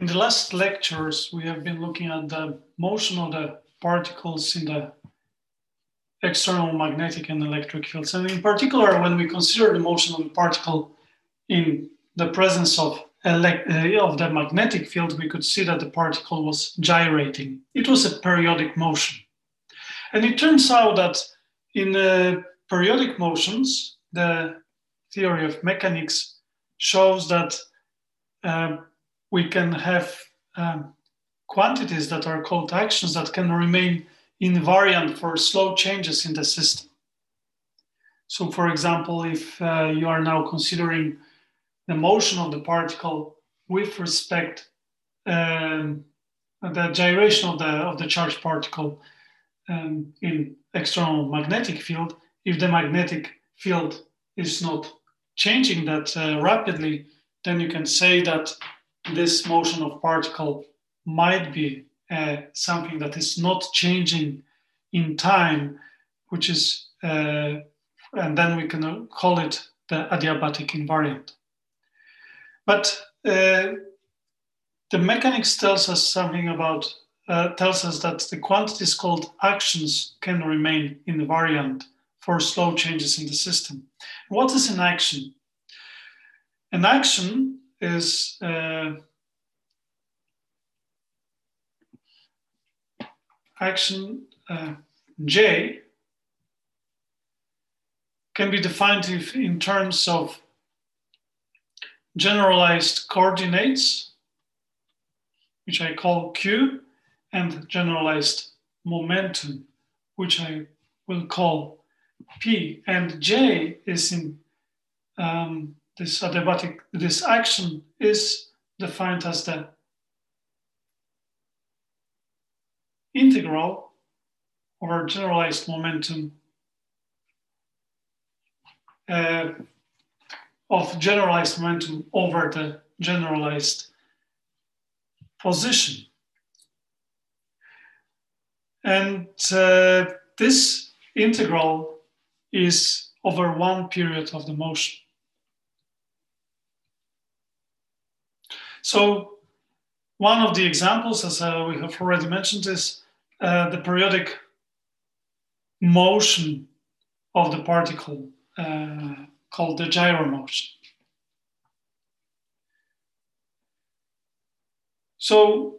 In the last lectures, we have been looking at the motion of the particles in the external magnetic and electric fields. And in particular, when we consider the motion of the particle in the presence of the magnetic field, we could see that the particle was gyrating. It was a periodic motion. And it turns out that in periodic motions, the theory of mechanics shows that we can have quantities that are called actions that can remain invariant for slow changes in the system. So for example, if you are now considering the motion of the particle with respect the gyration of the charged particle in external magnetic field, if the magnetic field is not changing that rapidly, then you can say that this motion of particle might be something that is not changing in time, which is, and then we can call it the adiabatic invariant. But the mechanics tells us something about, tells us that the quantities called actions can remain invariant for slow changes in the system. What is an action? An action is action J can be defined in terms of generalized coordinates, which I call Q, and generalized momentum, which I will call P. And J is in this adiabatic, this action is defined as the integral over generalized momentum of generalized momentum over the generalized position. And this integral is over one period of the motion. So one of the examples, as we have already mentioned, is the periodic motion of the particle called the gyromotion. So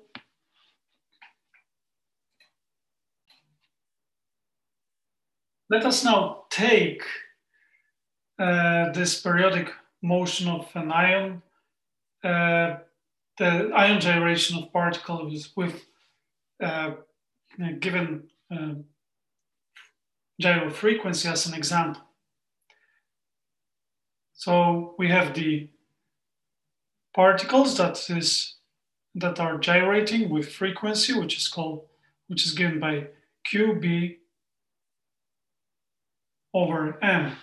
let us now take this periodic motion of an ion, the ion gyration of particles with given gyro frequency as an example. So we have the particles that are gyrating with frequency, which is given by QB over M.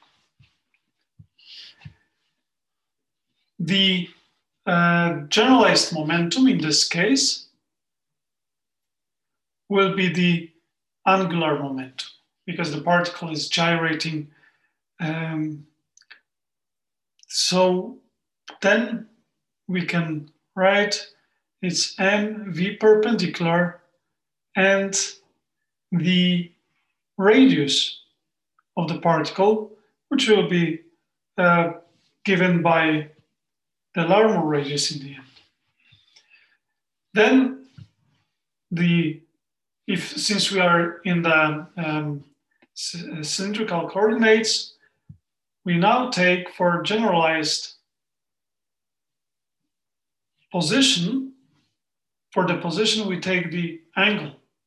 The generalized momentum in this case will be the angular momentum because the particle is gyrating. So then we can write it's mv perpendicular and the radius of the particle, which will be given by the Larmor radius in the end. Then since we are in the cylindrical coordinates, we now take for generalized position, for the position we take the angle.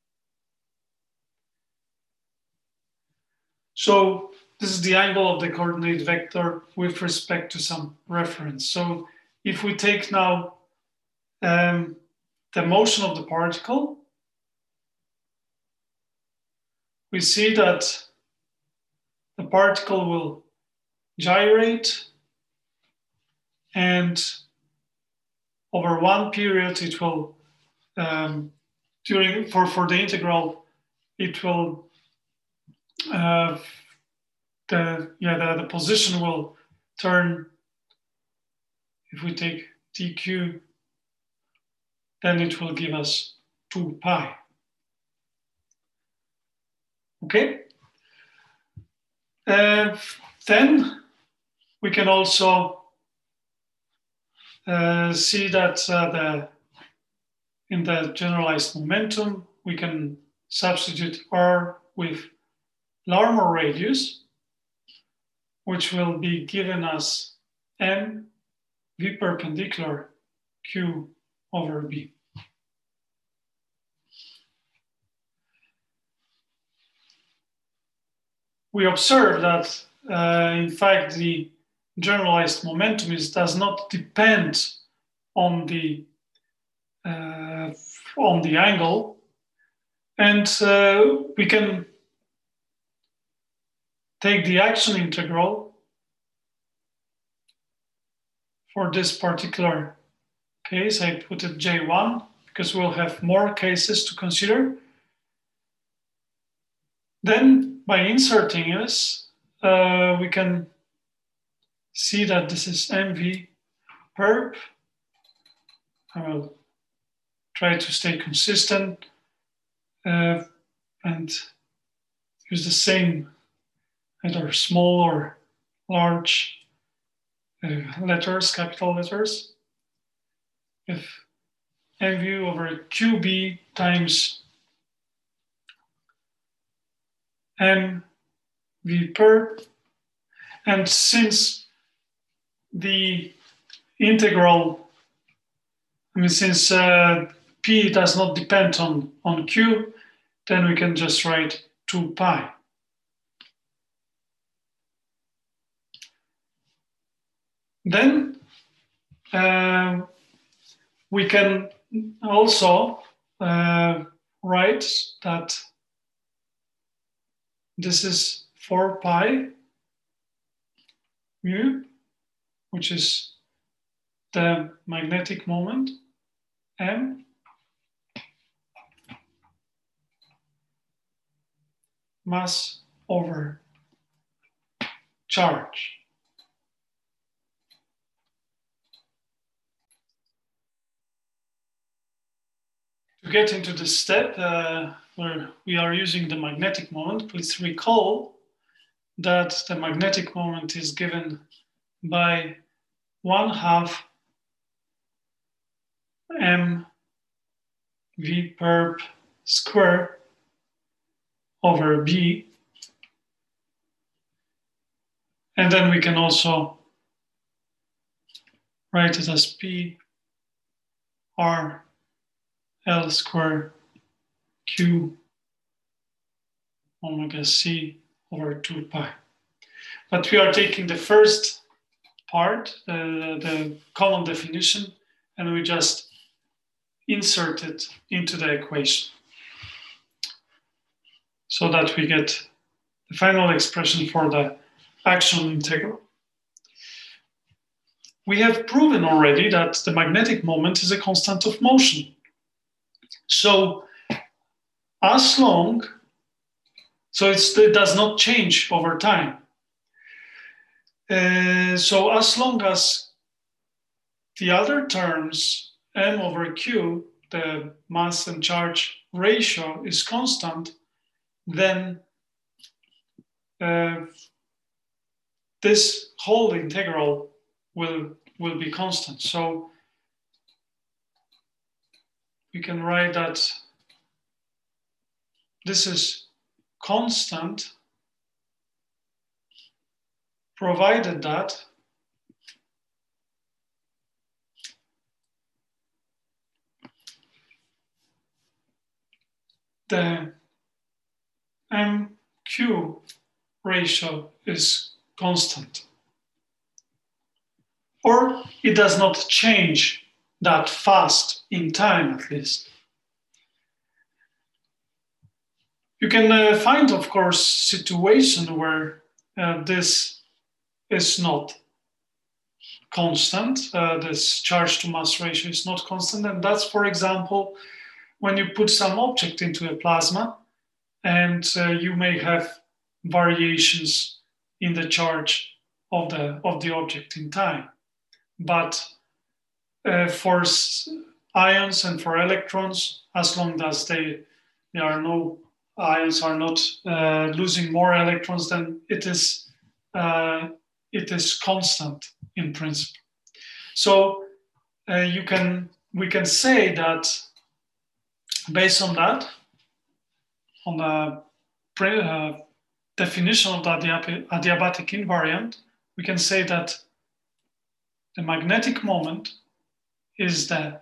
So this is the angle of the coordinate vector with respect to some reference. So if we take now the motion of the particle, we see that the particle will gyrate, and over one period it will, for the integral, it will, the position will turn, if we take dq then it will give us 2 pi. Okay? Then we can also see that in the generalized momentum, we can substitute R with Larmor radius, which will be given as M V perpendicular Q over B. We observe that, in fact, the generalized momentum does not depend on the angle, and we can take the action integral for this particular case. I put it J1 because we'll have more cases to consider. Then by inserting this, we can see that this is MV perp. I will try to stay consistent and use the same either small or large letters, capital letters. If MV over QB times MV perp, and since the integral, since P does not depend on Q, then we can just write 2 pi. Then we can also write that this is 4 pi mu, which is the magnetic moment, M, mass over charge. To get into this step where we are using the magnetic moment, please recall that the magnetic moment is given by 1/2 m v perp square over b. And then we can also write it as p r L square Q omega C over 2 pi. But we are taking the first part, the common definition, and we just insert it into the equation so that we get the final expression for the action integral. We have proven already that the magnetic moment is a constant of motion. So as long, it does not change over time. So as long as the other terms, M over Q, the mass and charge ratio is constant, then this whole integral will be constant. So we can write that this is constant provided that the MQ ratio is constant, or it does not change that fast in time, at least. You can find, of course, situations where this is not constant, this charge to mass ratio is not constant, and that's, for example, when you put some object into a plasma and you may have variations in the charge of the object in time. But for ions and for electrons, as long as there are no ions are not losing more electrons, then it is constant in principle. So we can say that based on that, on the definition of the adiabatic invariant, we can say that the magnetic moment is the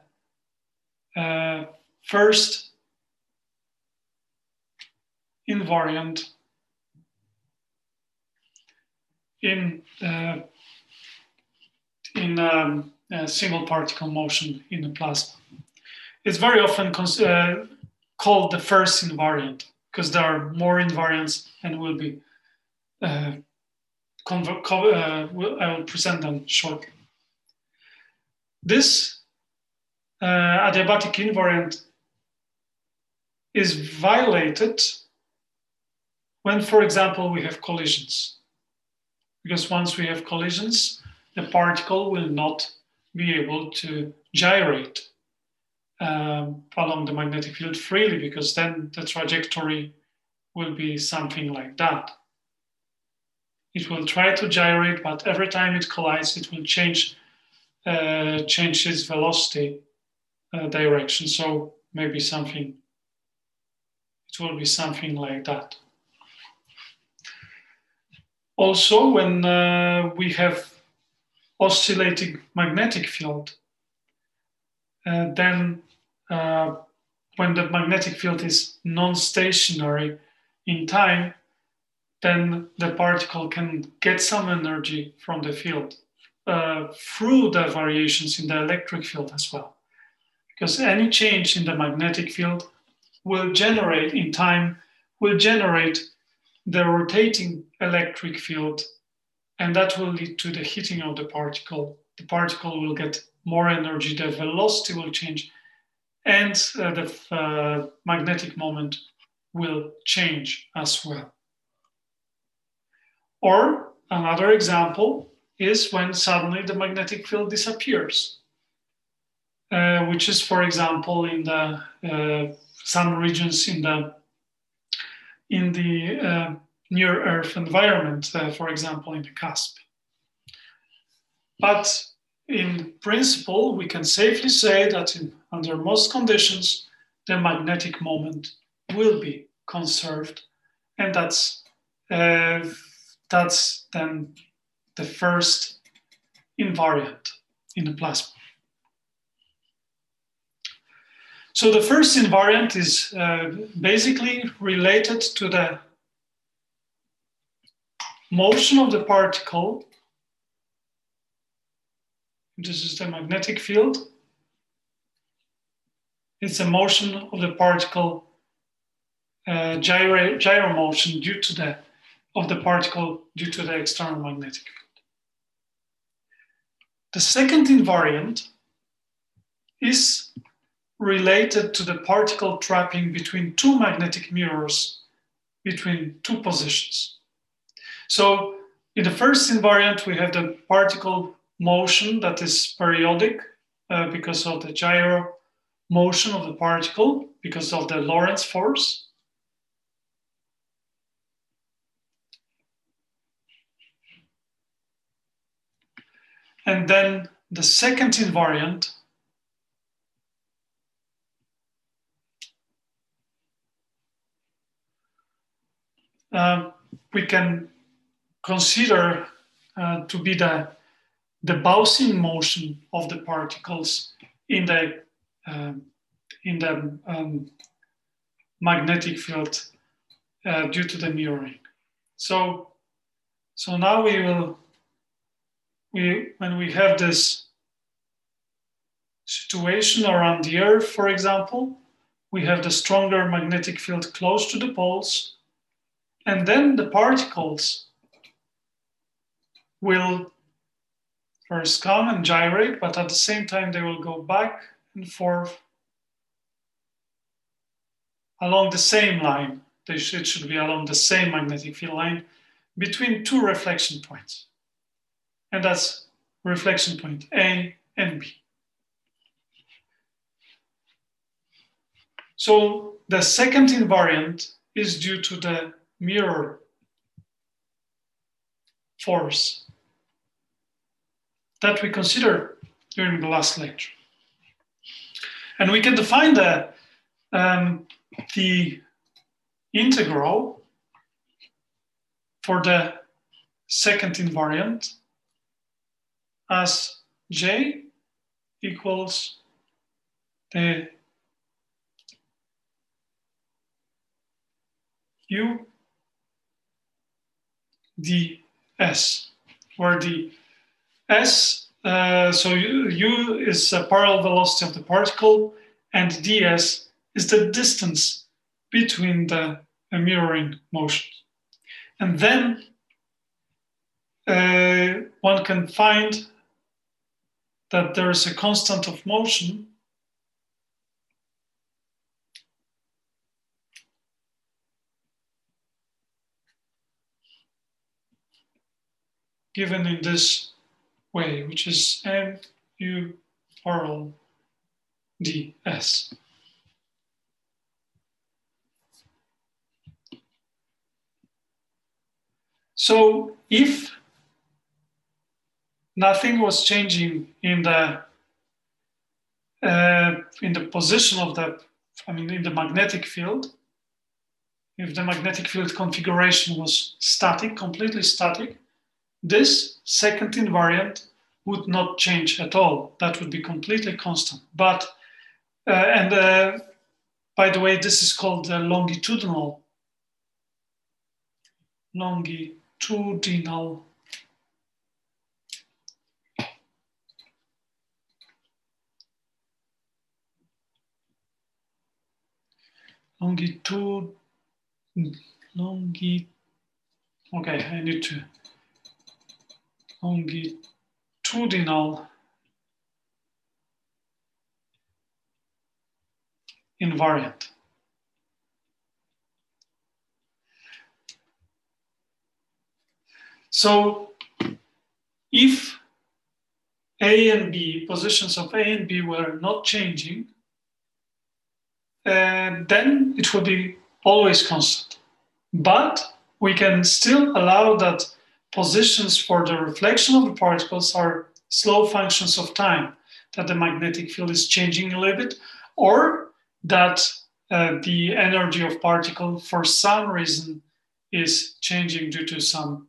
first invariant in single particle motion in the plasma. It's very often called the first invariant because there are more invariants and will be I will present them shortly. This adiabatic invariant is violated when, for example, we have collisions. Because once we have collisions, the particle will not be able to gyrate along the magnetic field freely, because then the trajectory will be something like that. It will try to gyrate, but every time it collides, it will change its velocity direction. So maybe it will be something like that. Also, when we have oscillating magnetic field, then when the magnetic field is non-stationary in time, then the particle can get some energy from the field through the variations in the electric field as well. Because any change in the magnetic field will generate in time, will generate the rotating electric field, and that will lead to the heating of the particle. The particle will get more energy, the velocity will change, and the magnetic moment will change as well. Or another example is when suddenly the magnetic field disappears, which is, for example, in the some regions in the near Earth environment, for example, in the cusp. But in principle, we can safely say that under most conditions, the magnetic moment will be conserved, and that's then the first invariant in the plasma. So the first invariant is basically related to the motion of the particle. This is the magnetic field. It's a motion of the particle, gyro motion of the particle due to the external magnetic field. The second invariant is related to the particle trapping between two magnetic mirrors between two positions. So in the first invariant, we have the particle motion that is periodic because of the gyro motion of the particle, because of the Lorentz force. And then the second invariant we can consider to be the bouncing motion of the particles in the magnetic field due to the mirroring. So now when we have this situation around the Earth, for example, we have the stronger magnetic field close to the poles, and then the particles will first come and gyrate, but at the same time they will go back and forth along the same line. It should be along the same magnetic field line between two reflection points. And that's reflection point A and B. So the second invariant is due to the mirror force that we considered during the last lecture. And we can define the integral for the second invariant as J equals the U ds, where the S, so U is a parallel velocity of the particle, and ds is the distance between the mirroring motions. And then one can find that there is a constant of motion given in this way, which is mu parallel ds. So if nothing was changing in the position of in the magnetic field, if the magnetic field configuration was static, completely static, this second invariant would not change at all. That would be completely constant. But, by the way, this is called the longitudinal okay, I need to longitudinal invariant. So if A and B, positions of A and B were not changing, then it will be always constant. But we can still allow that positions for the reflection of the particles are slow functions of time, that the magnetic field is changing a little bit, or that the energy of particle for some reason is changing due to some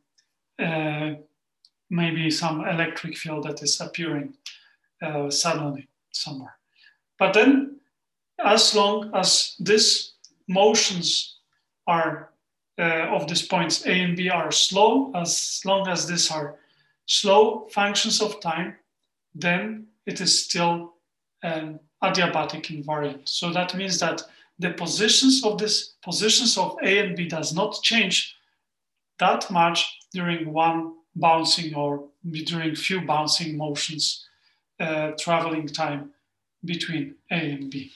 maybe some electric field that is appearing suddenly somewhere. But then, as long as these motions are of these points A and B are slow, as long as these are slow functions of time, then it is still an adiabatic invariant. So that means that the positions of A and B does not change that much during one bouncing or during few bouncing motions, traveling time between A and B.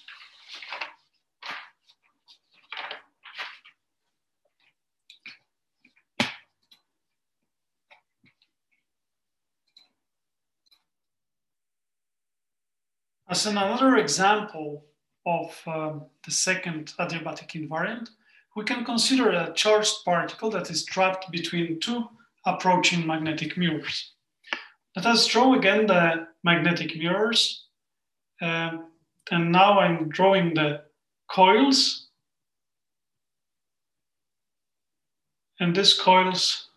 As another example of the second adiabatic invariant, we can consider a charged particle that is trapped between two approaching magnetic mirrors. Let us draw again the magnetic mirrors. And now I'm drawing the coils. And these coils,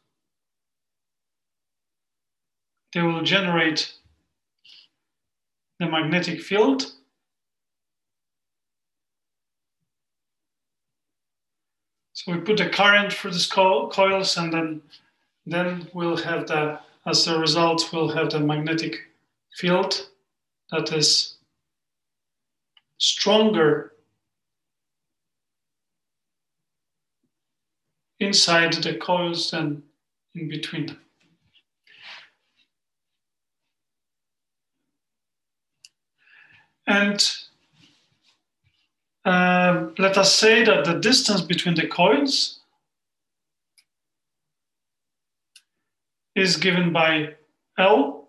they will generate the magnetic field. So we put the current for these coils, and then we'll have as a result, we'll have the magnetic field that is stronger inside the coils than in between them. And let us say that the distance between the coils is given by L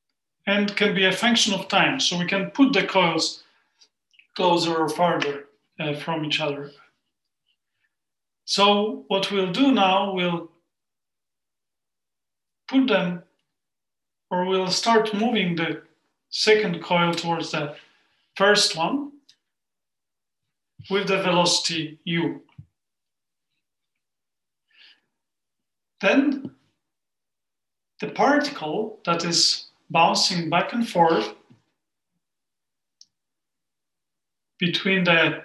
and can be a function of time. So we can put the coils closer or farther from each other. So what we'll do now, we'll put them, or we'll start moving the second coil towards the first one with the velocity u. Then the particle that is bouncing back and forth between the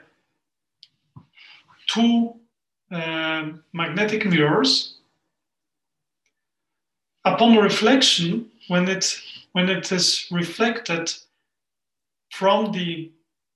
two magnetic mirrors, upon reflection, when it is reflected from the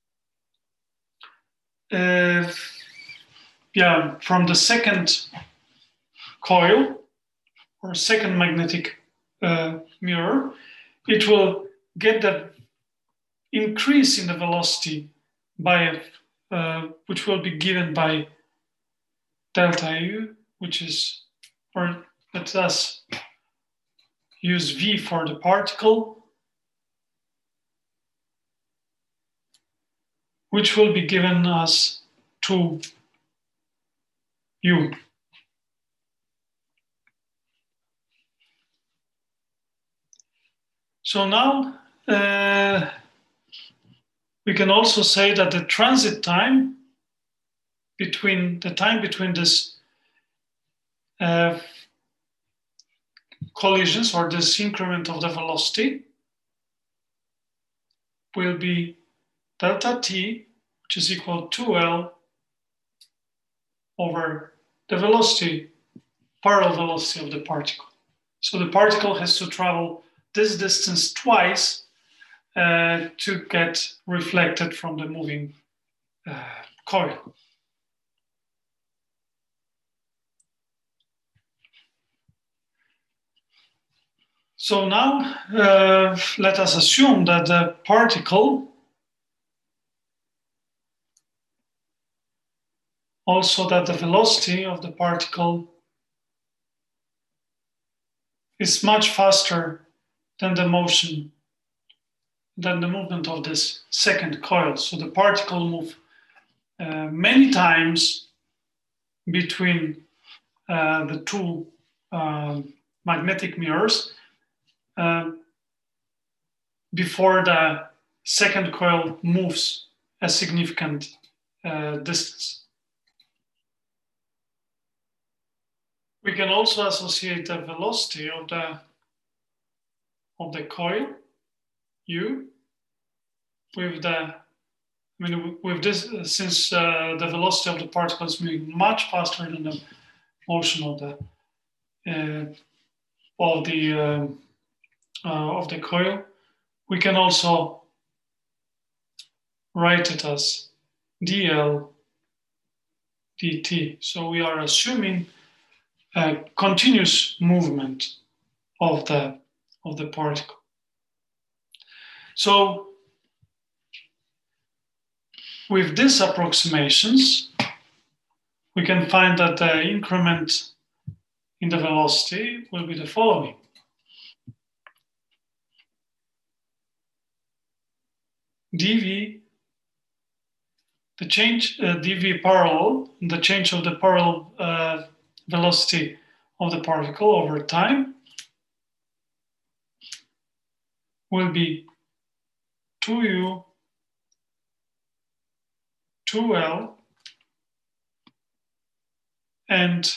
from the second coil or second magnetic mirror, it will get the increase in the velocity by which will be given by delta U, which is, or let us use V for the particle, which will be given as 2U. So now we can also say that the transit time between this collisions, or this increment of the velocity, will be delta t, which is equal to L over the velocity, parallel velocity of the particle. So the particle has to travel this distance twice to get reflected from the moving coil. So now let us assume that the particle also that the velocity of the particle is much faster than the motion, than the movement of this second coil. So the particle moves many times between the two magnetic mirrors before the second coil moves a significant distance. We can also associate the velocity of the coil U with with this, since the velocity of the particle is moving much faster than the motion of the coil, we can also write it as dl dt. So we are assuming a continuous movement of the particle. So with these approximations, we can find that the increment in the velocity will be the following. dv, the change, dv parallel, the change of the parallel velocity of the particle over time will be 2u, 2l, and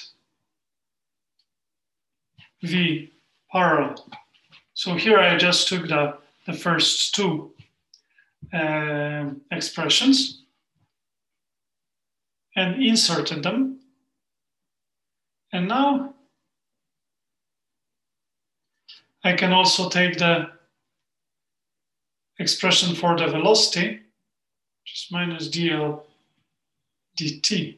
v parallel. So here I just took the first two expressions and inserted them. And now I can also take the expression for the velocity, which is minus dl dt.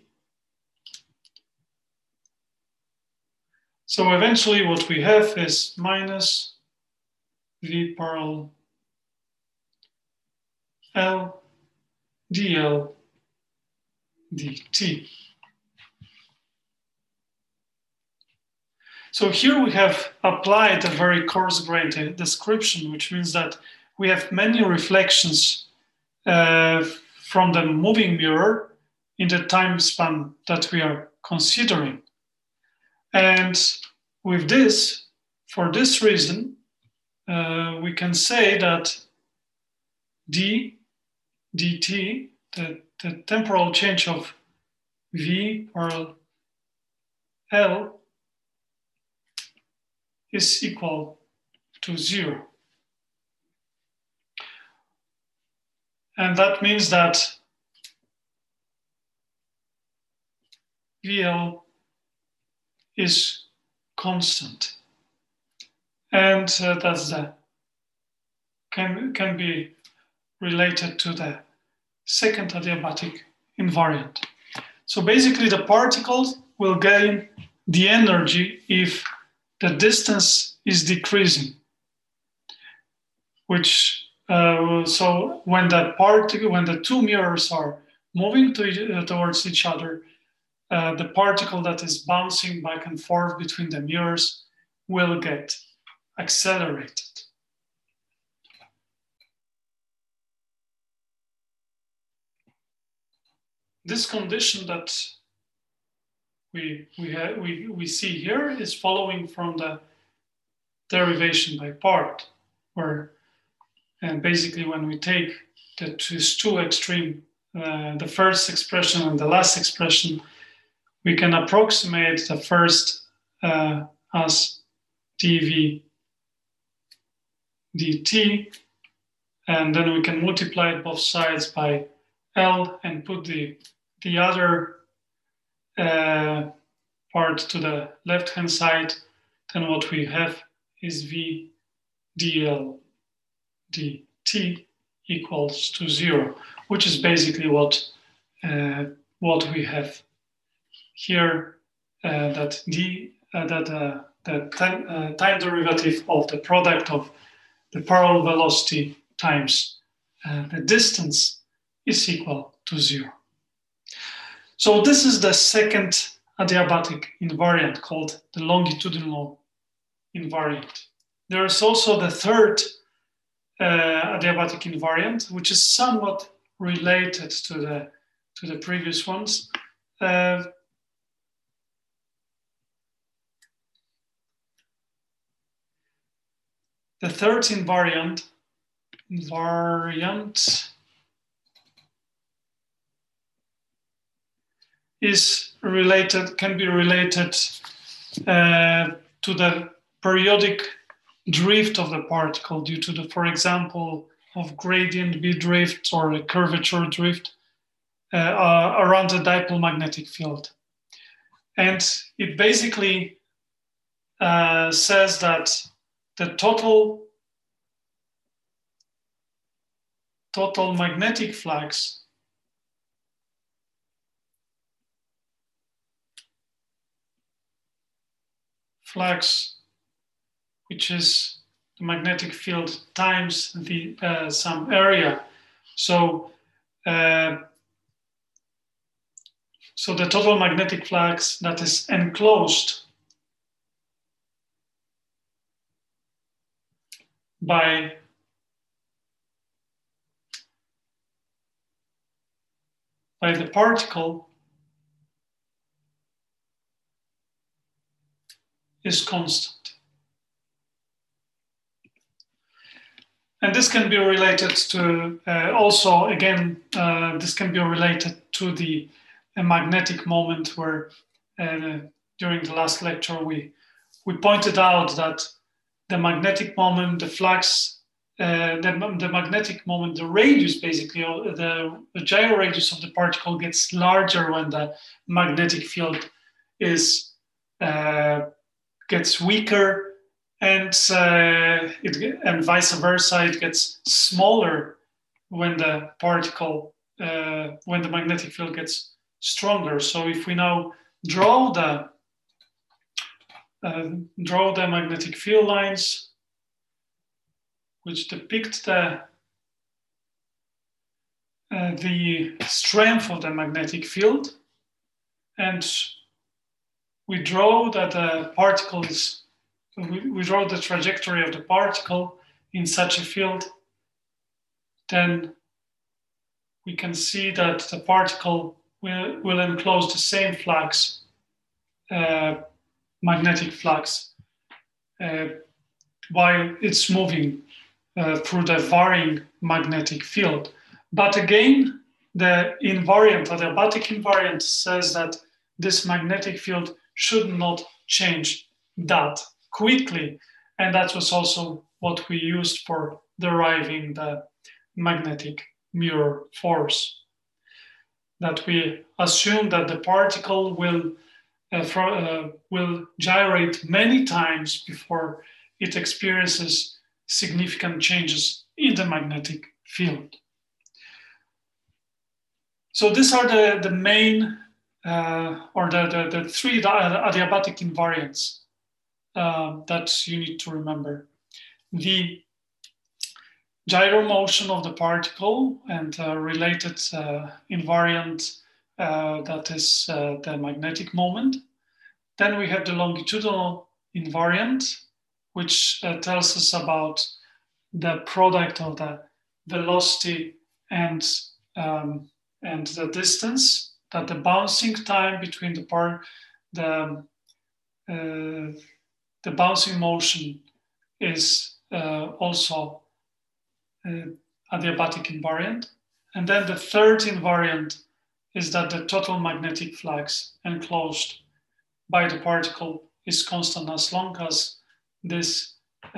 So eventually what we have is minus v parallel L dl dt. So here we have applied a very coarse-grained description, which means that we have many reflections from the moving mirror in the time span that we are considering. And with this, for this reason, we can say that dt, the temporal change of v or L is equal to 0. And that means that VL is constant. And that's can be related to the second adiabatic invariant. So basically the particles will gain the energy if the distance is decreasing, which so when the two mirrors are moving towards each other, the particle that is bouncing back and forth between the mirrors will get accelerated. This condition that we see here is following from the derivation by part, where and basically when we take these two extreme, the first expression and the last expression, we can approximate the first as dv dt, and then we can multiply both sides by L and put the other part to the left-hand side. Then what we have is v dl dt equals to 0, which is basically what we have here, that the time derivative of the product of the parallel velocity times the distance is equal to 0. So this is the second adiabatic invariant, called the longitudinal invariant. There is also the third adiabatic invariant, which is somewhat related to the previous ones. The third invariant is related, can be related to the periodic drift of the particle due to the, for example, of gradient B drift or a curvature drift around the dipole magnetic field. And it basically says that the total magnetic flux which is the magnetic field times the some area. So so the total magnetic flux that is enclosed by the particle is constant. And this can be related to also, again, this can be related to the magnetic moment, where during the last lecture we pointed out that the magnetic moment, the flux, the magnetic moment, the radius, basically, the gyro radius of the particle gets larger when the magnetic field is gets weaker, and vice versa, it gets smaller when the particle, when the magnetic field gets stronger. So if we now draw the magnetic field lines, which depict the strength of the magnetic field, and we draw that the particle is, we draw the trajectory of the particle in such a field, then we can see that the particle will enclose the same flux, magnetic flux, while it's moving through the varying magnetic field. But again, the invariant, or the adiabatic invariant, says that this magnetic field should not change that quickly. And that was also what we used for deriving the magnetic mirror force. That we assume that the particle will gyrate many times before it experiences significant changes in the magnetic field. So these are the main, or the three adiabatic invariants that you need to remember. The gyro motion of the particle and related invariant that is the magnetic moment. Then we have the longitudinal invariant, which tells us about the product of the velocity and the distance, that the bouncing time between the bouncing motion is also adiabatic invariant. And then the third invariant is that the total magnetic flux enclosed by the particle is constant as long as this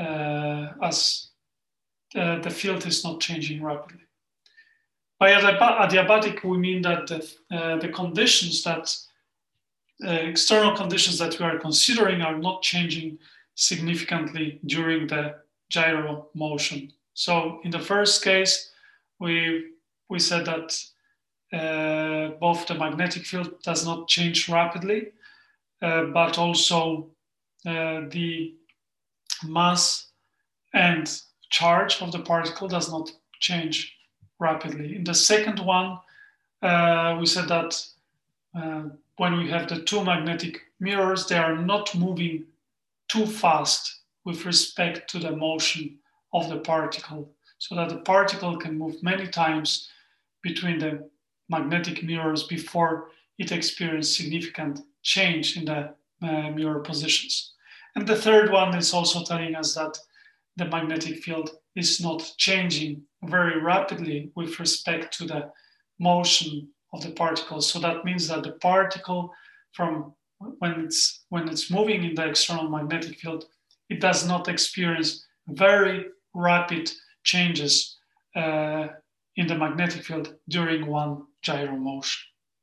the field is not changing rapidly. By adiabatic, we mean that the conditions that external conditions that we are considering are not changing significantly during the gyro motion. So in the first case, we said that both the magnetic field does not change rapidly, but also the mass and charge of the particle does not change rapidly. In the second one, we said that when we have the two magnetic mirrors, they are not moving too fast with respect to the motion of the particle, so that the particle can move many times between the magnetic mirrors before it experiences significant change in the mirror positions. And the third one is also telling us that the magnetic field is not changing very rapidly with respect to the motion of the particle. So that means that the particle, from when it's moving in the external magnetic field, it does not experience very rapid changes in the magnetic field during one gyro motion.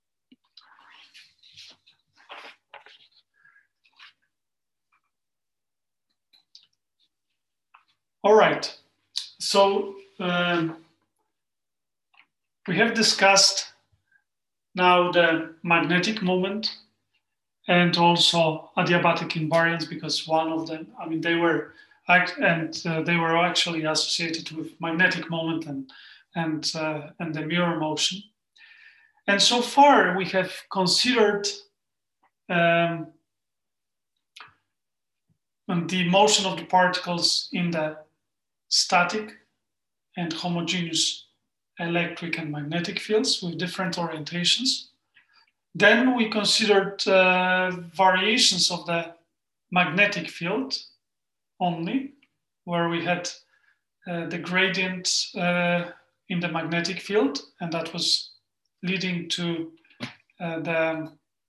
All right, so we have discussed now the magnetic moment and also adiabatic invariants, because one of them, I mean, they were actually associated with magnetic moment and the mirror motion. And so far we have considered the motion of the particles in the static and homogeneous electric and magnetic fields with different orientations. Then we considered variations of the magnetic field only, where we had the gradient in the magnetic field, and that was leading to the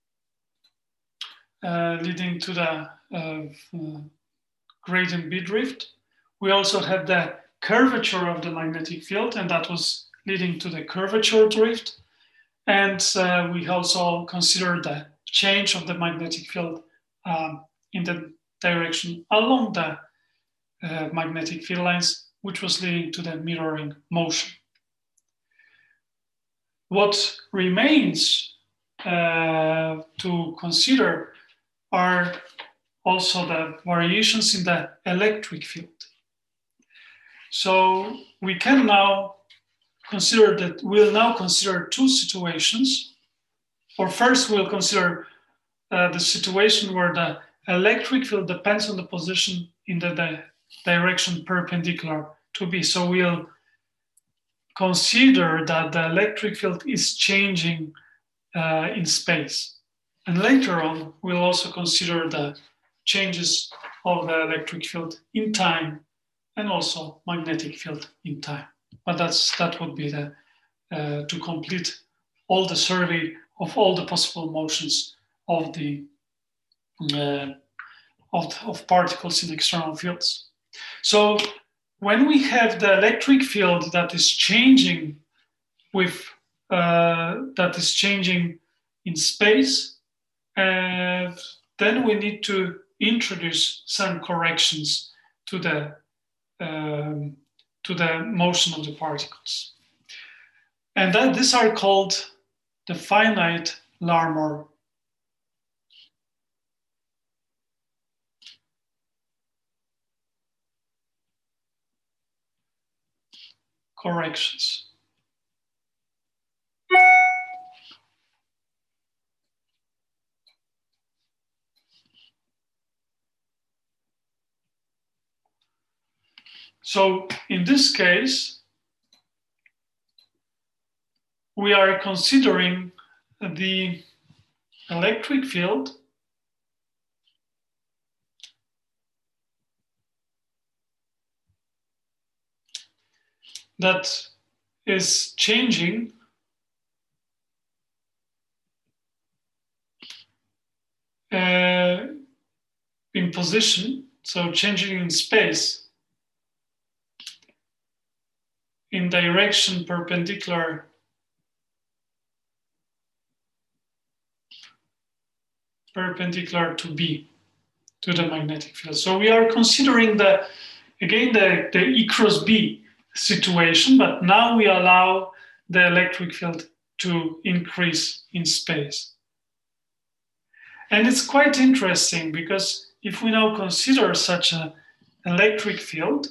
gradient B drift. We also had the curvature of the magnetic field, and that was leading to the curvature drift. And we also considered the change of the magnetic field in the direction along the magnetic field lines, which was leading to the mirroring motion. What remains to consider are also the variations in the electric field. So we can now consider that we'll now consider two situations. Or first we'll consider the situation where the electric field depends on the position in the direction perpendicular to B. So we'll consider that the electric field is changing in space. And later on, we'll also consider the changes of the electric field in time and also magnetic field in time. But that would be to complete all the survey of all the possible motions of the of particles in external fields. So when we have the electric field that is changing in space, then we need to introduce some corrections to the motion of the particles. And these are called the finite Larmor corrections. So in this case, we are considering the electric field that is changing in position, so changing in space, in direction perpendicular to B, to the magnetic field. So we are considering the E cross B situation, but now we allow the electric field to increase in space. And it's quite interesting because if we now consider such an electric field,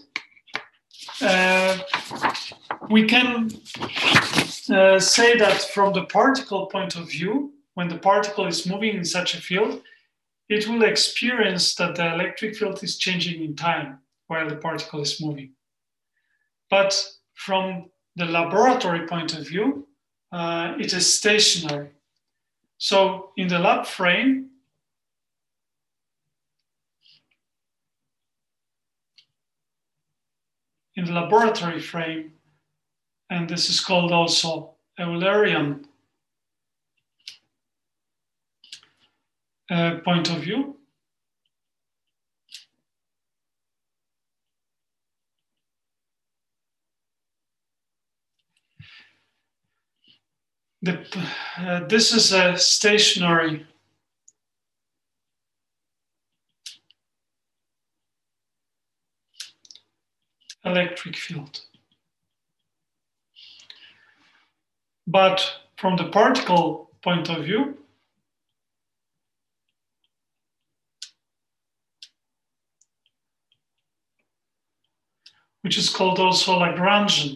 we can say that from the particle point of view, when the particle is moving in such a field, it will experience that the electric field is changing in time while the particle is moving. But from the laboratory point of view, it is stationary. So in the lab frame, in the laboratory frame, and this is called also Eulerian point of view, this is a stationary electric field. But from the particle point of view, which is called also Lagrangian,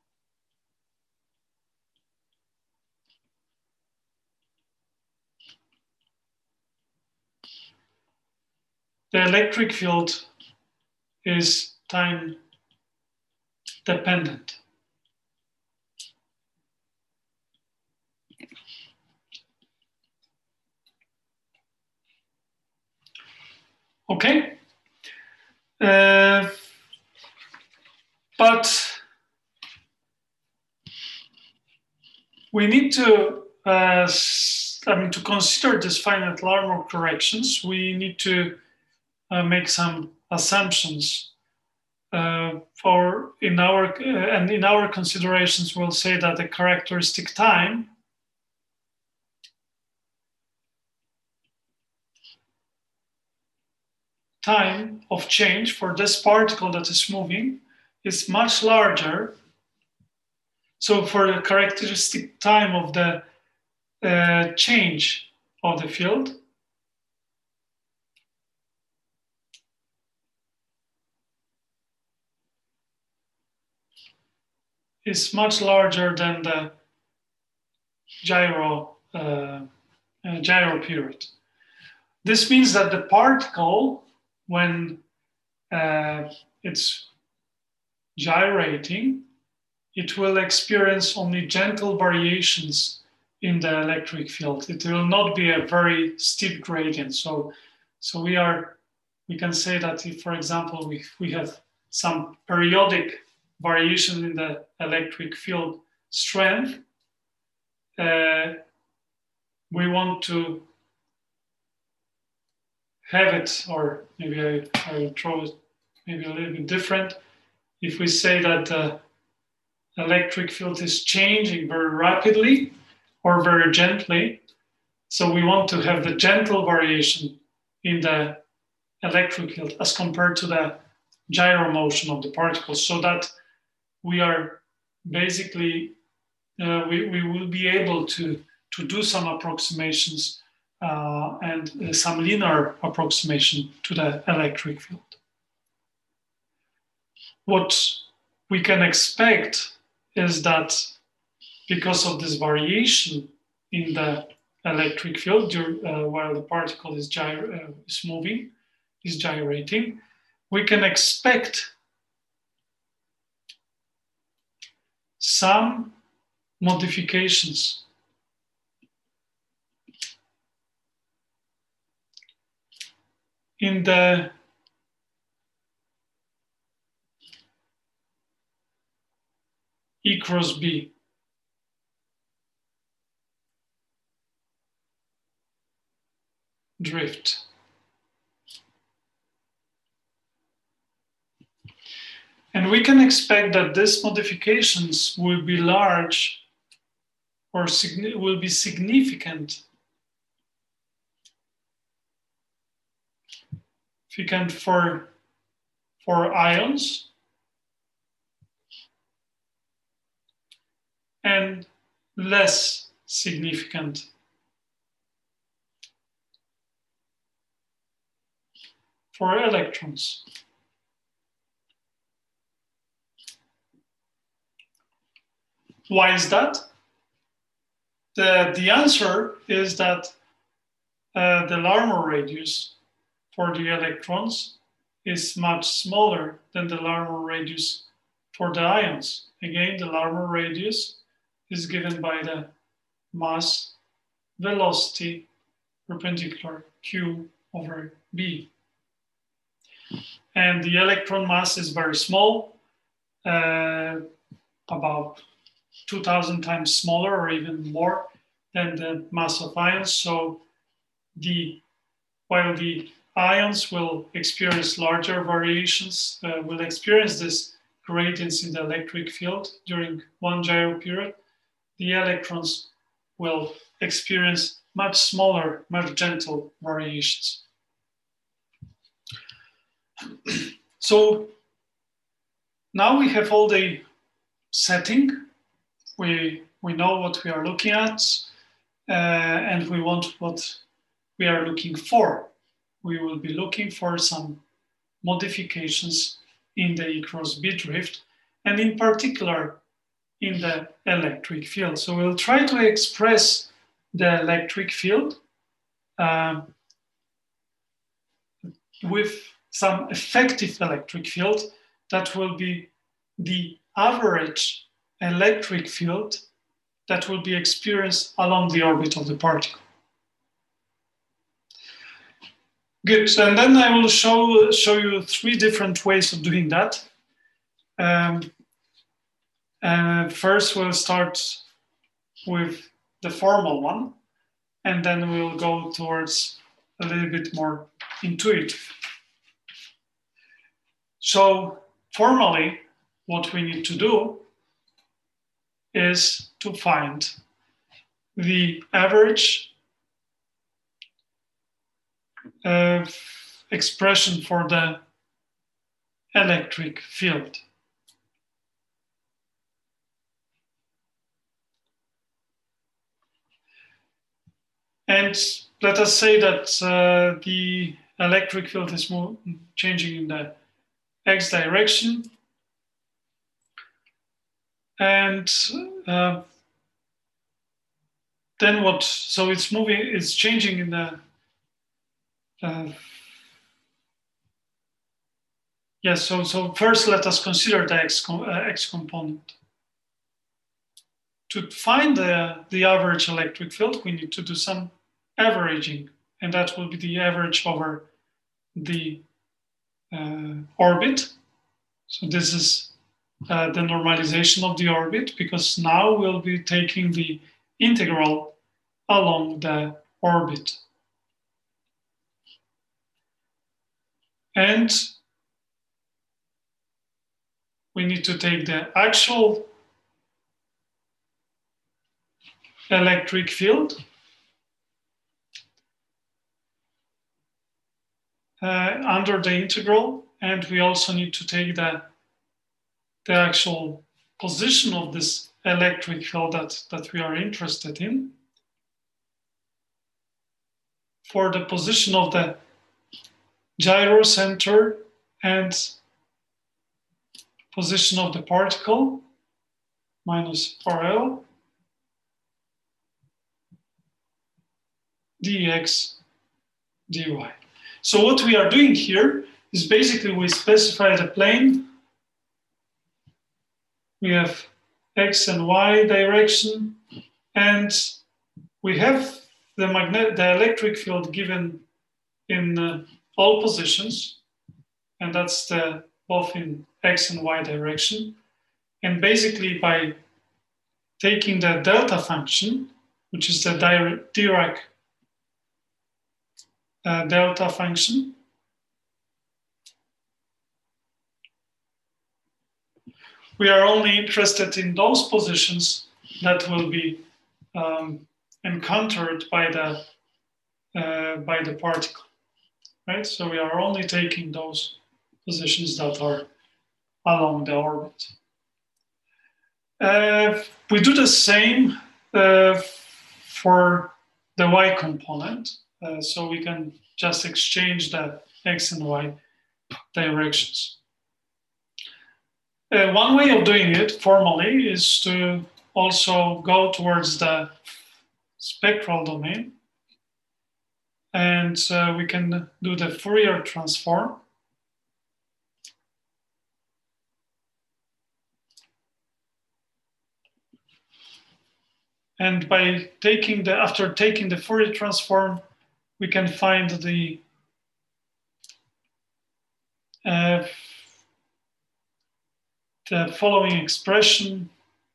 the electric field is time dependent. Okay, but we need to, to consider this finite Larmor corrections, we need to make some assumptions. In our considerations, we'll say that the characteristic time of change for this particle that is moving is much larger. So for the characteristic time of the change of the field, is much larger than the gyro period. This means that the particle, when it's gyrating, it will experience only gentle variations in the electric field. It will not be a very steep gradient. So we can say that if, for example, we have some periodic variation in the electric field strength, we want to have it, or maybe I will draw it maybe a little bit different. If we say that the electric field is changing very rapidly or very gently, so we want to have the gentle variation in the electric field as compared to the gyro motion of the particles, so that we are basically, we will be able to do some approximations and some linear approximation to the electric field. What we can expect is that because of this variation in the electric field while the particle is moving, is gyrating, we can expect some modifications in the E cross B drift. And we can expect that these modifications will be large or will be significant for ions and less significant for electrons. Why is that? The answer is that the Larmor radius for the electrons is much smaller than the Larmor radius for the ions. Again, the Larmor radius is given by the mass velocity perpendicular Q over B. And the electron mass is very small, about 2,000 times smaller or even more than the mass of ions. So while the ions will experience larger variations, will experience this gradients in the electric field during one gyro period, the electrons will experience much smaller, much gentle variations. So now we have all the setting. We know what we are looking at, and we want what we are looking for. We will be looking for some modifications in the E cross B drift, and in particular in the electric field. So we'll try to express the electric field with some effective electric field that will be the average electric field that will be experienced along the orbit of the particle. Good, and then I will show you three different ways of doing that. First, we'll start with the formal one, and then we'll go towards a little bit more intuitive. So formally, what we need to do is to find the average expression for the electric field. And let us say that the electric field is changing in the x direction. And then what? So it's moving, it's changing in the, yes, so first let us consider the x component to find the average electric field, we need to do some averaging, and that will be the average over the orbit. So this is the normalization of the orbit, because now we'll be taking the integral along the orbit. And we need to take the actual electric field under the integral, and we also need to take the actual position of this electric field that we are interested in for the position of the gyrocenter and position of the particle minus RL dx dy. So what we are doing here is basically we specify the plane. We have x and y direction, and we have the electric field given in all positions, and that's both in x and y direction. And basically by taking the delta function, which is the Dirac delta function, we are only interested in those positions that will be encountered by the particle, right? So we are only taking those positions that are along the orbit. We do the same for the y component, so we can just exchange the x and y directions. One way of doing it formally is to also go towards the spectral domain, and we can do the Fourier transform. And by after taking the Fourier transform, we can find the following expression.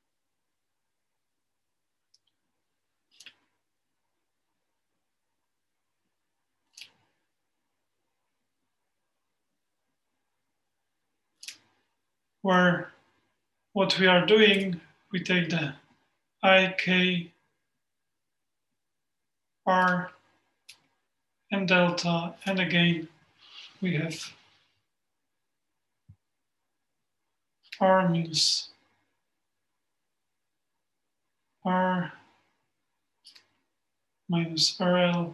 Where what we are doing, we take the IK, R, and delta, and again, we have R minus R minus RL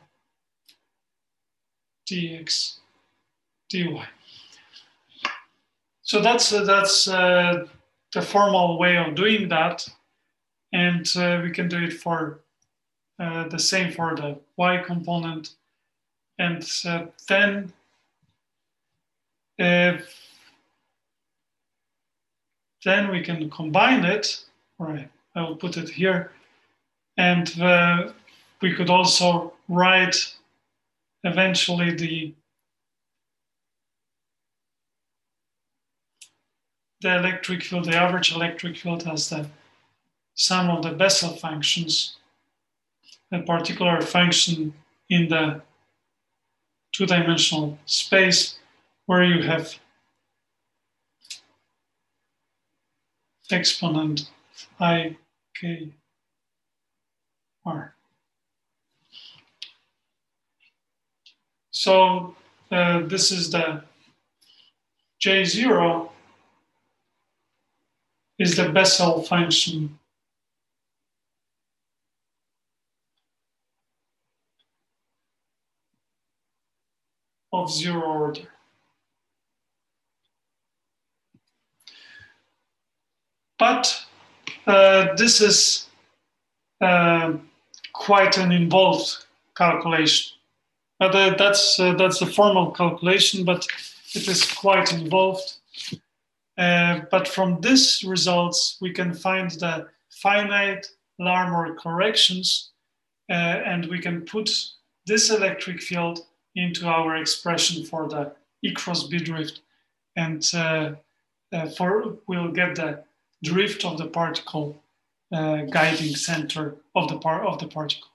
dx dy. So that's the formal way of doing that, and we can do it for the same for the y component, and then we can combine it. All right, I will put it here, and we could also write eventually the electric field, the average electric field, as the sum of the Bessel functions, a particular function in the two-dimensional space where you have exponent I, K, R. So this is the J0 is the Bessel function of zero order. But this is quite an involved calculation. That's a formal calculation, but it is quite involved. But from this results, we can find the finite Larmor corrections, and we can put this electric field into our expression for the E cross B drift, and we'll get the drift of the particle guiding center of the particle.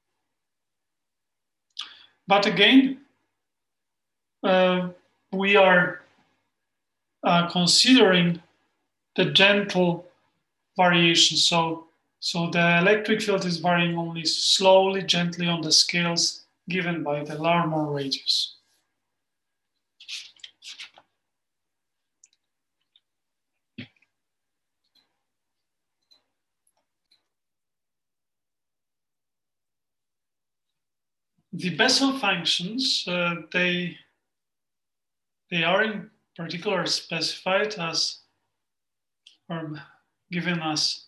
But again, we are considering the gentle variation. So the electric field is varying only slowly, gently on the scales given by the Larmor radius. The Bessel functions, they are in particular specified as, or given as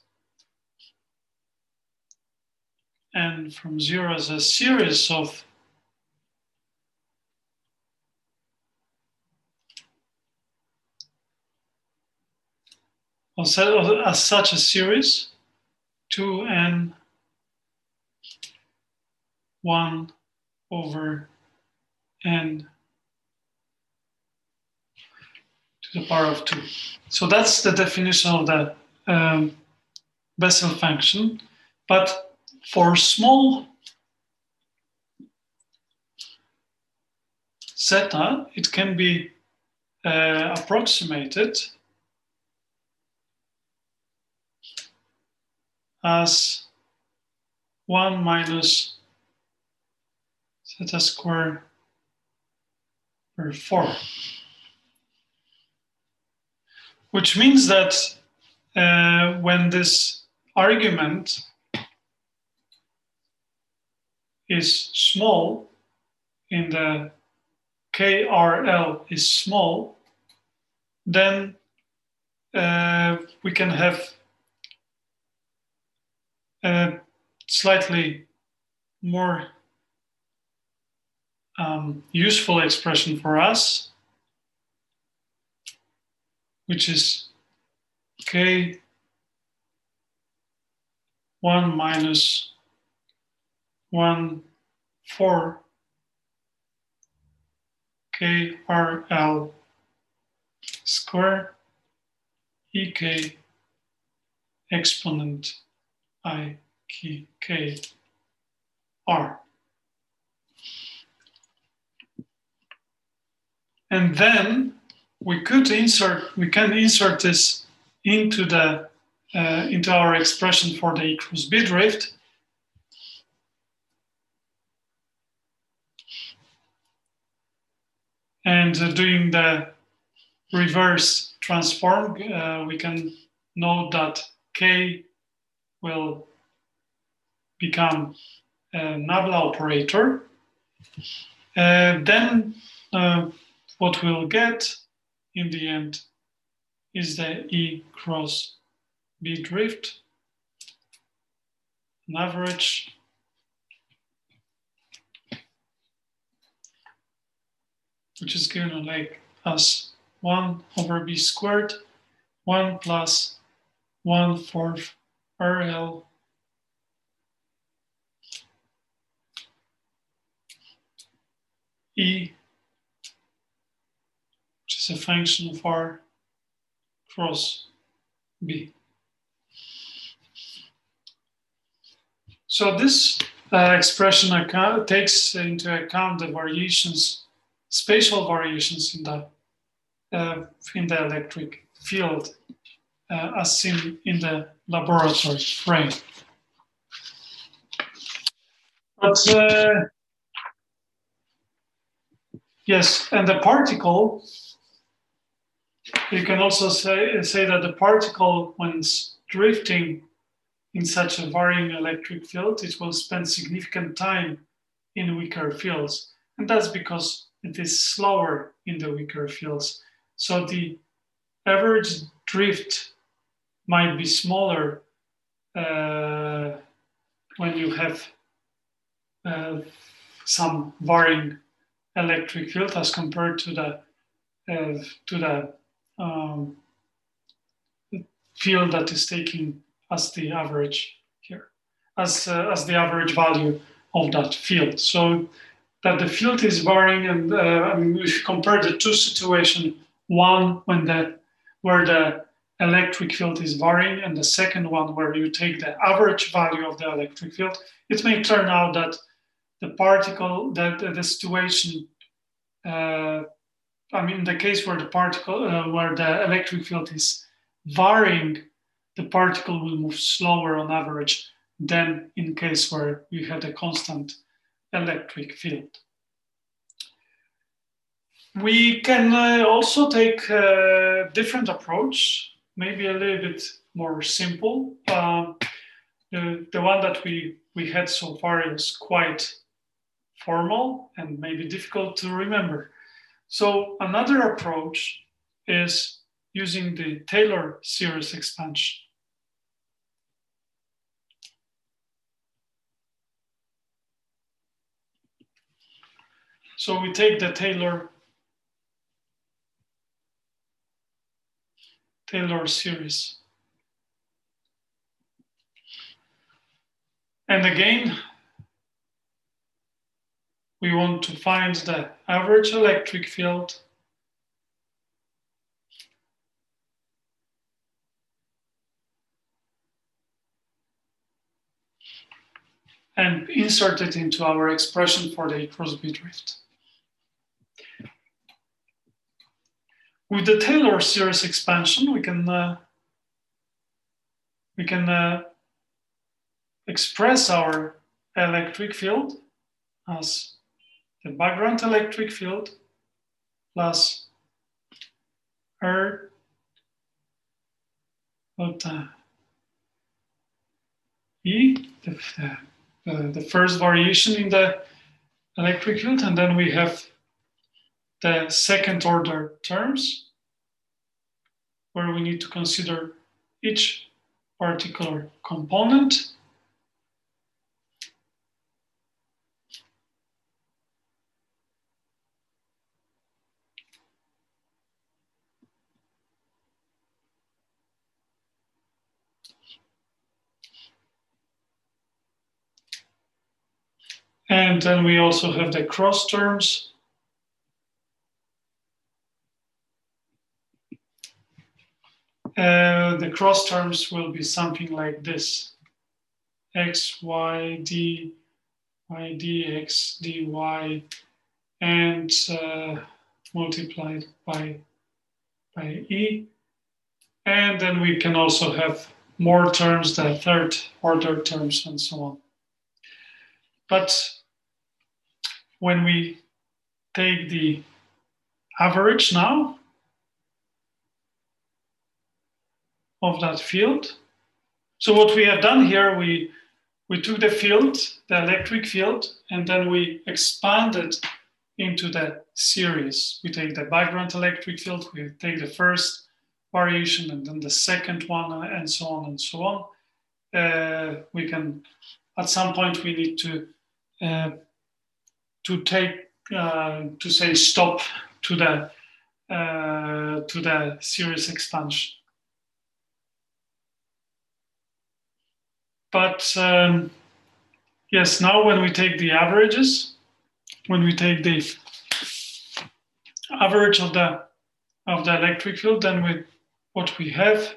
n from 0 as a series of as such a series 2n 1 over n to the power of 2. So that's the definition of the Bessel function. But for small zeta, it can be approximated as 1 minus zeta squared per 4. Which means that when this argument is small, in the KRL is small, then we can have a slightly more useful expression for us, which is K1 minus 1 4 KRL square EK exponent IKR. And then we can insert this into our expression for the E cross B drift. And doing the reverse transform, we can note that K will become a Nabla operator. Then what we'll get in the end is the E cross B drift, an average which is given like as 1 over B squared, 1 plus 1/4 RL E, which is a function of R cross B. So this expression takes into account the variations, spatial variations in the electric field as seen in the laboratory frame. But yes, and the particle, you can also say that the particle, when it's drifting in such a varying electric field, it will spend significant time in weaker fields. And that's because it is slower in the weaker fields. So the average drift might be smaller when you have some varying electric field as compared to the field that is taking as the average here, as the average value of that field. So that the field is varying, and if you compare the two situations, one where the electric field is varying, and the second one where you take the average value of the electric field, it may turn out that the particle, that the situation, in the case where where the electric field is varying, the particle will move slower on average than in case where you had a constant electric field. We can also take a different approach, maybe a little bit more simple. The one that we had so far is quite formal and maybe difficult to remember. So another approach is using the Taylor series expansion. So we take the Taylor series. And again, we want to find the average electric field and insert it into our expression for the A cross B drift. With the Taylor series expansion, we can express our electric field as the background electric field plus R delta E, the first variation in the electric field, and then we have the second order terms where we need to consider each particular component. And then we also have the cross terms. The cross terms will be something like this: x, y, d, y, dx, dy, and multiplied by e. And then we can also have more terms, the third order terms, and so on. But when we take the average now of that field, so what we have done here, we took the field, the electric field, and then we expanded into the series. We take the background electric field, we take the first variation, and then the second one, and so on and so on. We can, at some point, we need to say stop to the series expansion. But yes, now when we take the averages, when we take the average of the electric field, then what we have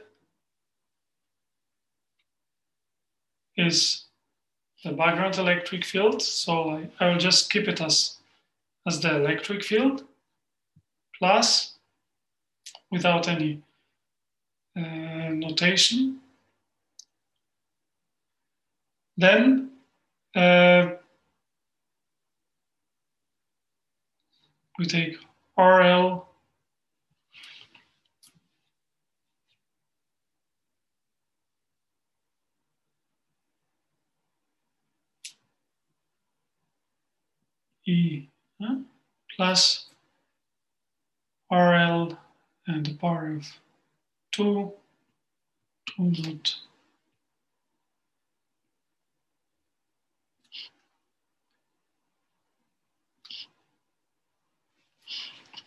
is the background electric field. So I will just keep it as the electric field plus, without any notation. Then we take RL E plus RL and the power of 2 dot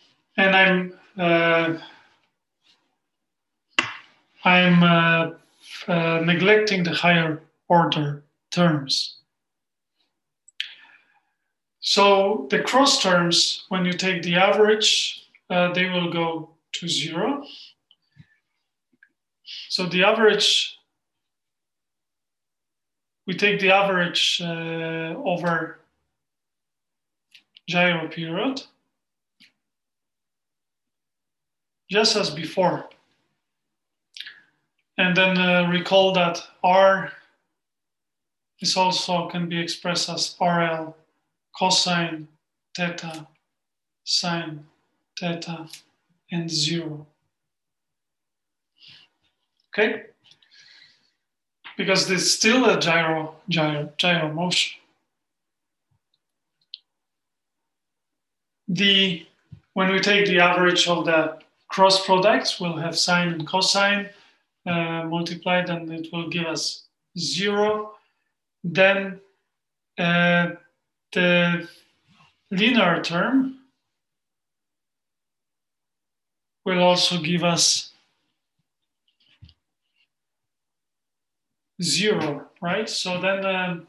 and I'm neglecting the higher order terms. So the cross terms, when you take the average, they will go to 0. So the average, we take the average over gyro period, just as before. And then recall that R is also can be expressed as RL cosine theta sine theta and 0. Okay? Because it's still a gyro motion. When we take the average of the cross products, we'll have sine and cosine multiplied, and it will give us 0. Then the linear term will also give us 0, right? So then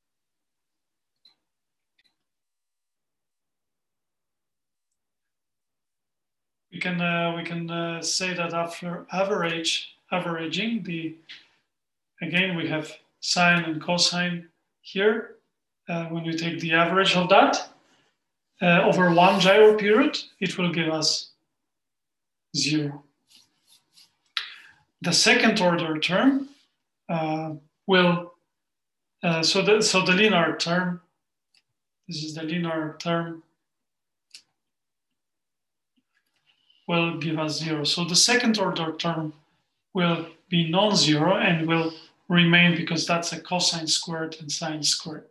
we can say that after averaging, again we have sine and cosine here. When we take the average of that over one gyro period, it will give us 0. The second order term will so the linear term. This is the linear term. Will give us 0. So the second order term will be non-zero and will remain because that's a cosine squared and sine squared.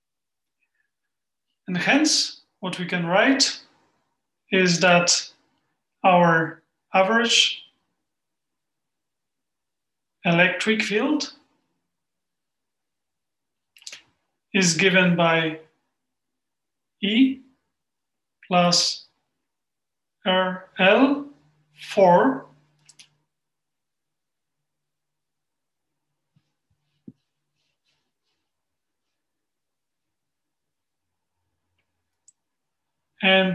And hence, what we can write is that our average electric field is given by E plus RL for and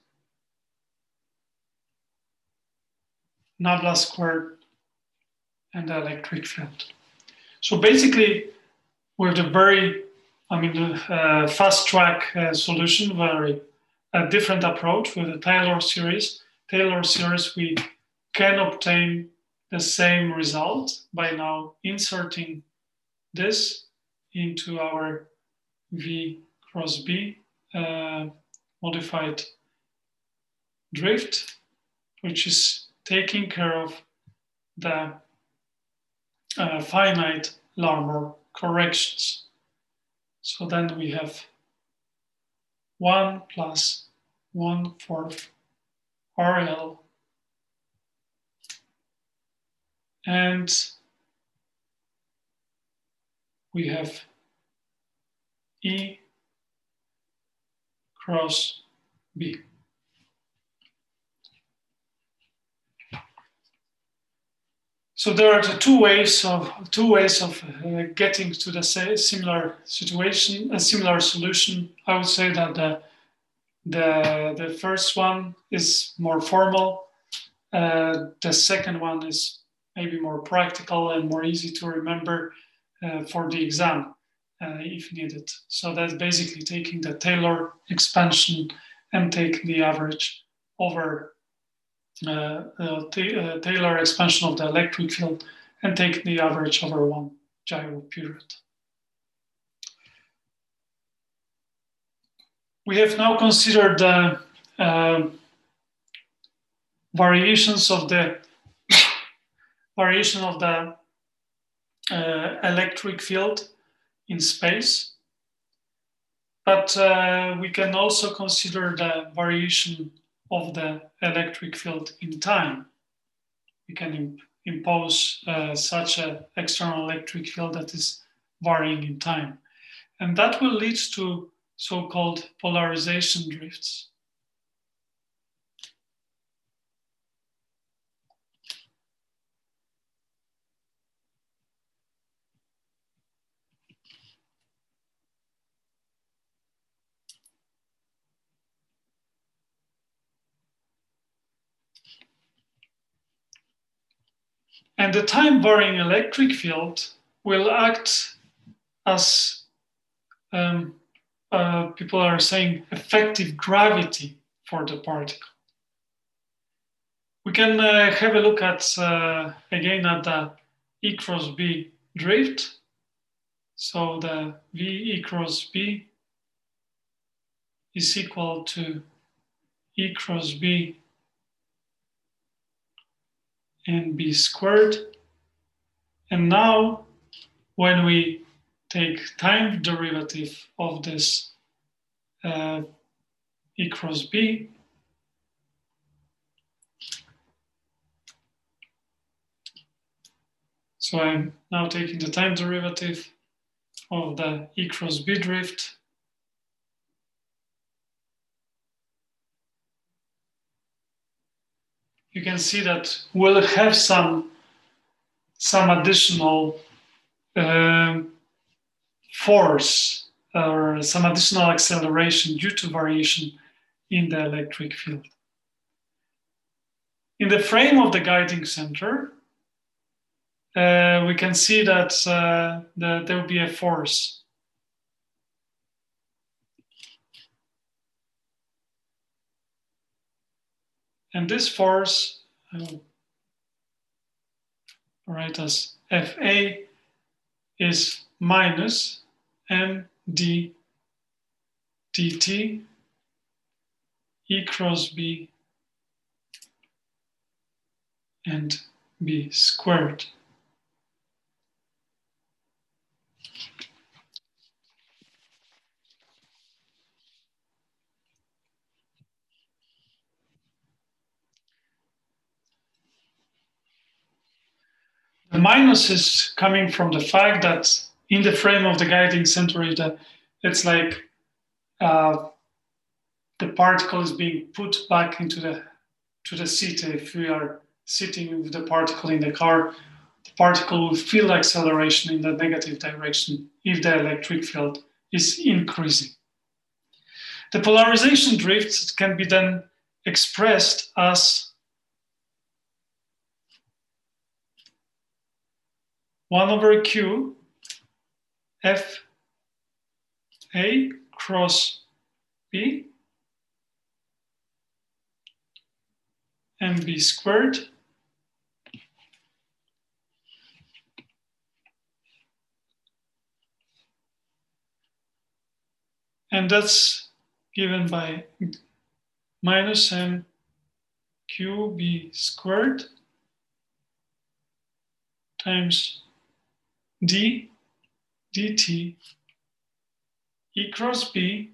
nabla squared and the electric field. So basically, with the fast track solution, a different approach with the Taylor series. Taylor series, we can obtain the same result by now inserting this into our V cross B modified drift, which is taking care of the finite Larmor corrections. So then we have 1 plus 1/4 RL and we have E cross B. So there are the two ways of getting to the similar situation, a similar solution. I would say that the first one is more formal. The second one is maybe more practical and more easy to remember for the exam if needed. So that's basically taking the Taylor expansion and take the average over Taylor expansion of the electric field and take the average over one gyro period. We have now considered the variations of the electric field in space, but we can also consider the variation of the electric field in time. We can impose such an external electric field that is varying in time. And that will lead to so-called polarization drifts. And the time-varying electric field will act as, people are saying, effective gravity for the particle. We can have a look at, again, at the E cross B drift. So the V E cross B is equal to E cross B and B squared. And now when we take time derivative of this E cross B, so I'm now taking the time derivative of the E cross B drift. You can see that we'll have some additional force or some additional acceleration due to variation in the electric field. In the frame of the guiding center, we can see that there will be a force. And this force, I will write as Fa, is minus md dt E cross B and B squared. The minus is coming from the fact that in the frame of the guiding center, it's like the particle is being put back into the seat. If we are sitting with the particle in the car, the particle will feel acceleration in the negative direction if the electric field is increasing. The polarization drift can be then expressed as 1/q F A cross B and B squared and that's given by minus m q B squared times d dt E cross B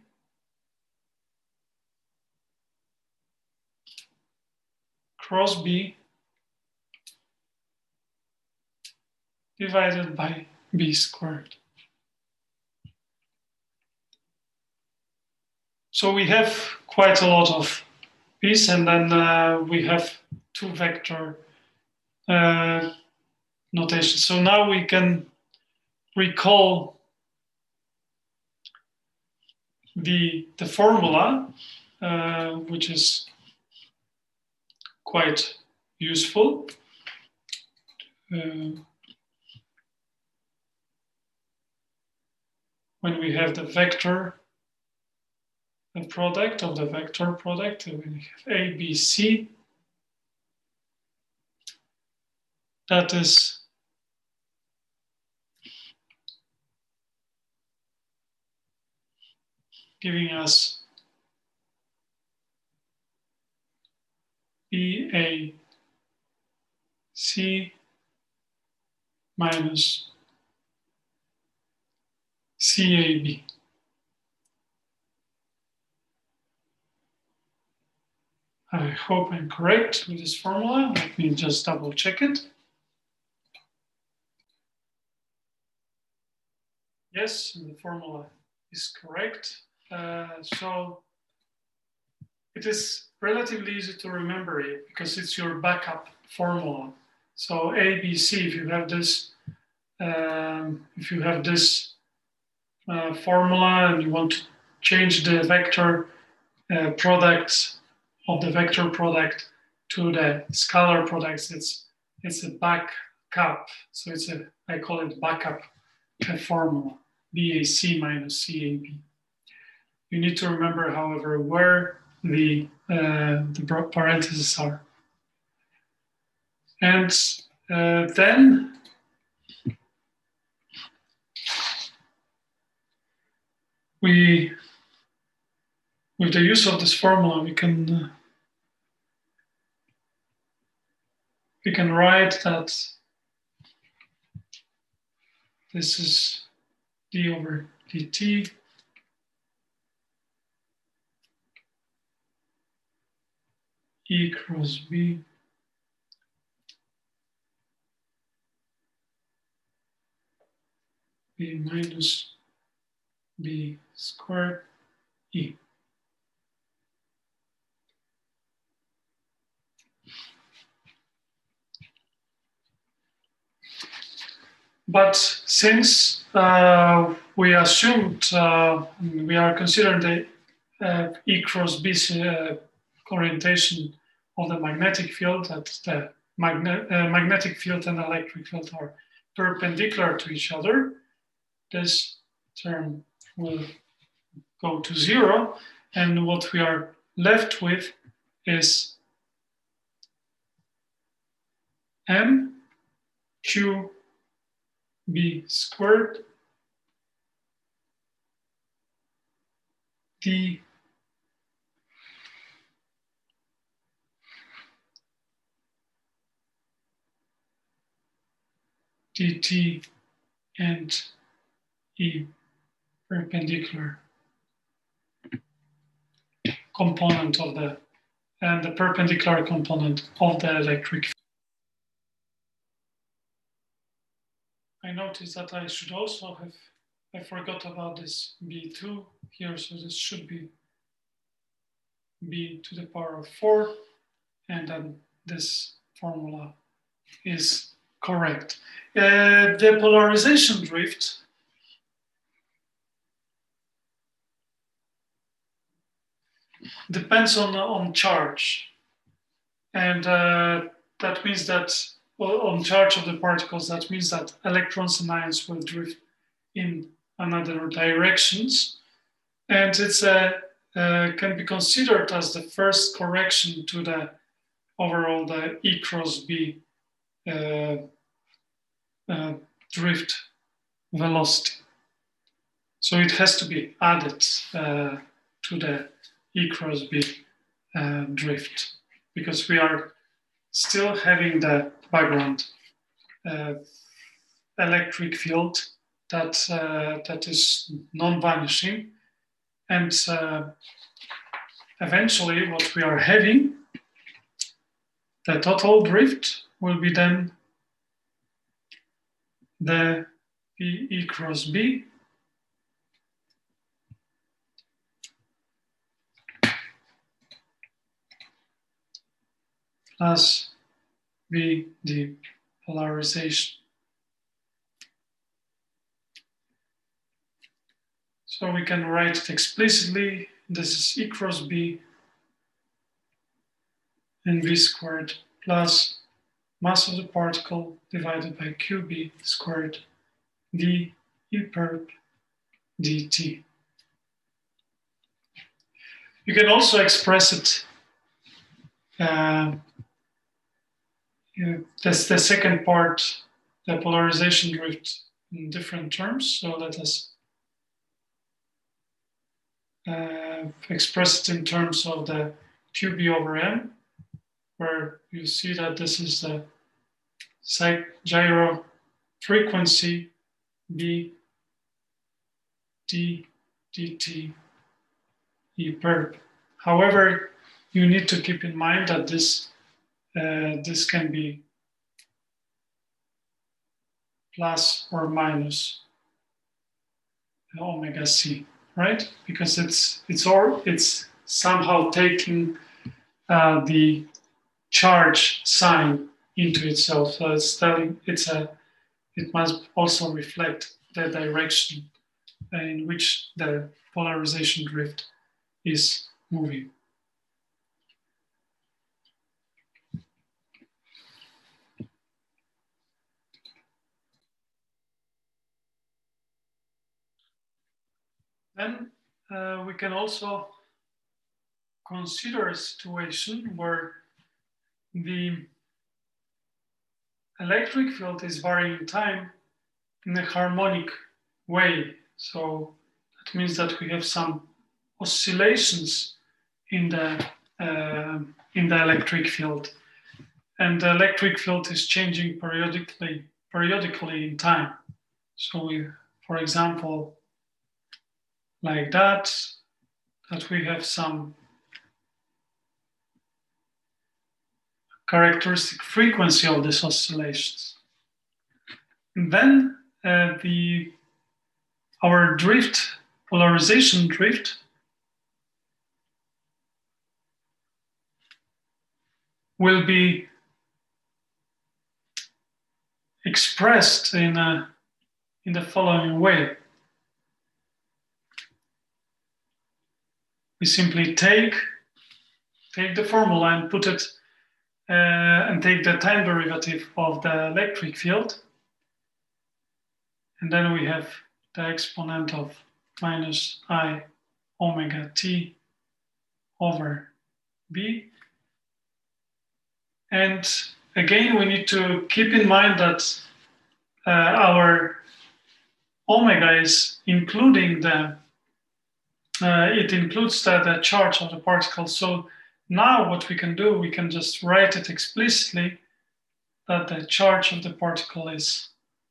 cross B divided by B squared. So we have quite a lot of B's, and then we have two vector notation. So now we can recall the formula, which is quite useful. When we have the vector, the product of the vector product, we have A, B, C. That is giving us BAC minus CAB. I hope I'm correct with this formula. Let me just double check it. Yes, the formula is correct. So it is relatively easy to remember it because it's your backup formula. So ABC, if you have this, formula and you want to change the vector product of the vector product to the scalar products, it's a cap. So it's I call it backup formula, BAC minus CAB. You need to remember, however, where the parentheses are. And then with the use of this formula, we can write that this is d over dt E cross B B minus B squared E. But since we assumed we are considering the E cross B orientation of the magnetic field, that the magnetic field and electric field are perpendicular to each other, this term will go to 0, and what we are left with is m q b squared d dt and E perpendicular component of the perpendicular component of the electric field. I noticed that I should also have, I forgot about this B2 here, so this should be B to the power of 4, and then this formula is correct. The polarization drift depends on charge, and that means that on charge of the particles, that means that electrons and ions will drift in another directions, and it's can be considered as the first correction to the overall the E cross B drift velocity. So it has to be added to the E cross B drift, because we are still having the background electric field that is non-vanishing, and eventually what we are having, the total drift, will be then the E cross B plus V depolarization. So we can write it explicitly. This is E cross B and V squared plus mass of the particle divided by QB squared d E perp dt. You can also express it, that's the second part, the polarization drift, in different terms. So let us express it in terms of the QB over M, where you see that this is the gyro frequency B d dt E perp. However, you need to keep in mind that this can be plus or minus omega c, right? Because it's somehow taking the charge sign into itself. So it's telling it must also reflect the direction in which the polarization drift is moving. Then we can also consider a situation where the electric field is varying time in a harmonic way. So that means that we have some oscillations in the electric field, and the electric field is changing periodically in time. So we, for example, like that we have some characteristic frequency of these oscillations. And then our drift, polarization drift, will be expressed in the following way. We simply take the formula and put it and take the time derivative of the electric field, and then we have the exponent of minus I omega t over b. And again, we need to keep in mind that our omega is including it includes the charge of the particle. So now what we can do, we can just write it explicitly that the charge of the particle is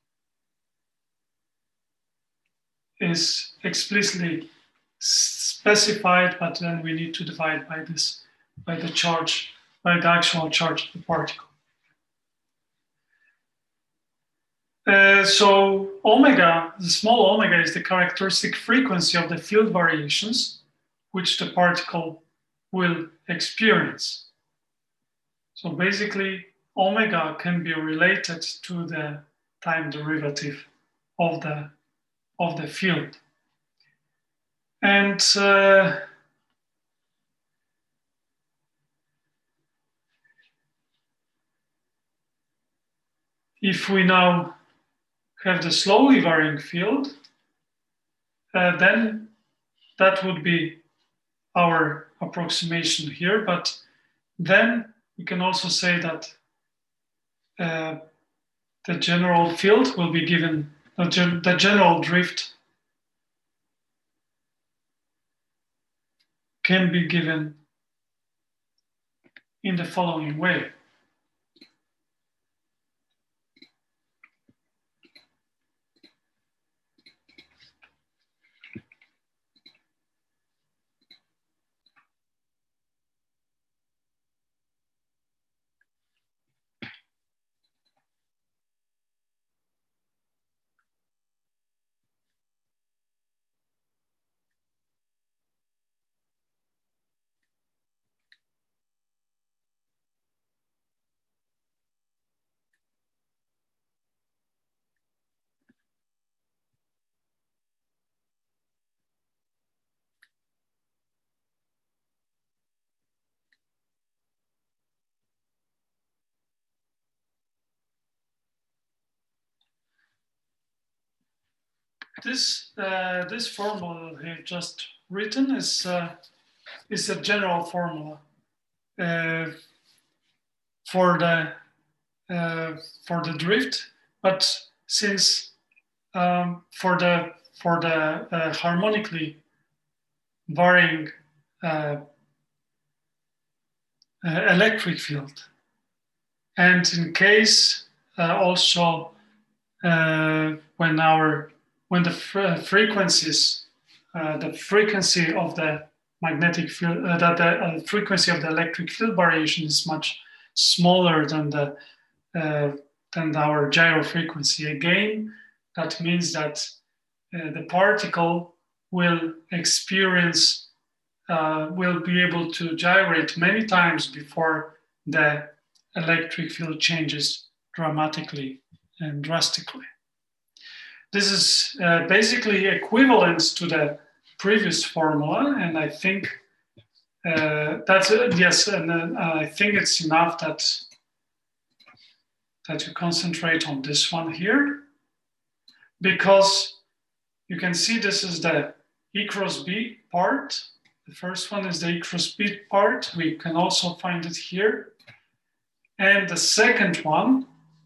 explicitly specified, but then we need to divide by the actual charge of the particle. So omega, the small omega, is the characteristic frequency of the field variations which the particle will experience. So basically, omega can be related to the time derivative of the field. And if we now have the slowly varying field, then that would be our approximation here. But then we can also say that the general field will be given, the general drift can be given in the following way. This formula here just written is a general formula for the drift, but since for the harmonically varying electric field, and in case also when the frequencies, the frequency of the magnetic field, the frequency of the electric field variation is much smaller than our gyro frequency. Again, that means that the particle will experience, will be able to gyrate many times before the electric field changes dramatically and drastically. This is basically equivalent to the previous formula, and I think that's yes, and I think it's enough that you concentrate on this one here, because you can see this is the E cross B part. The first one is the E cross B part. We can also find it here. And the second one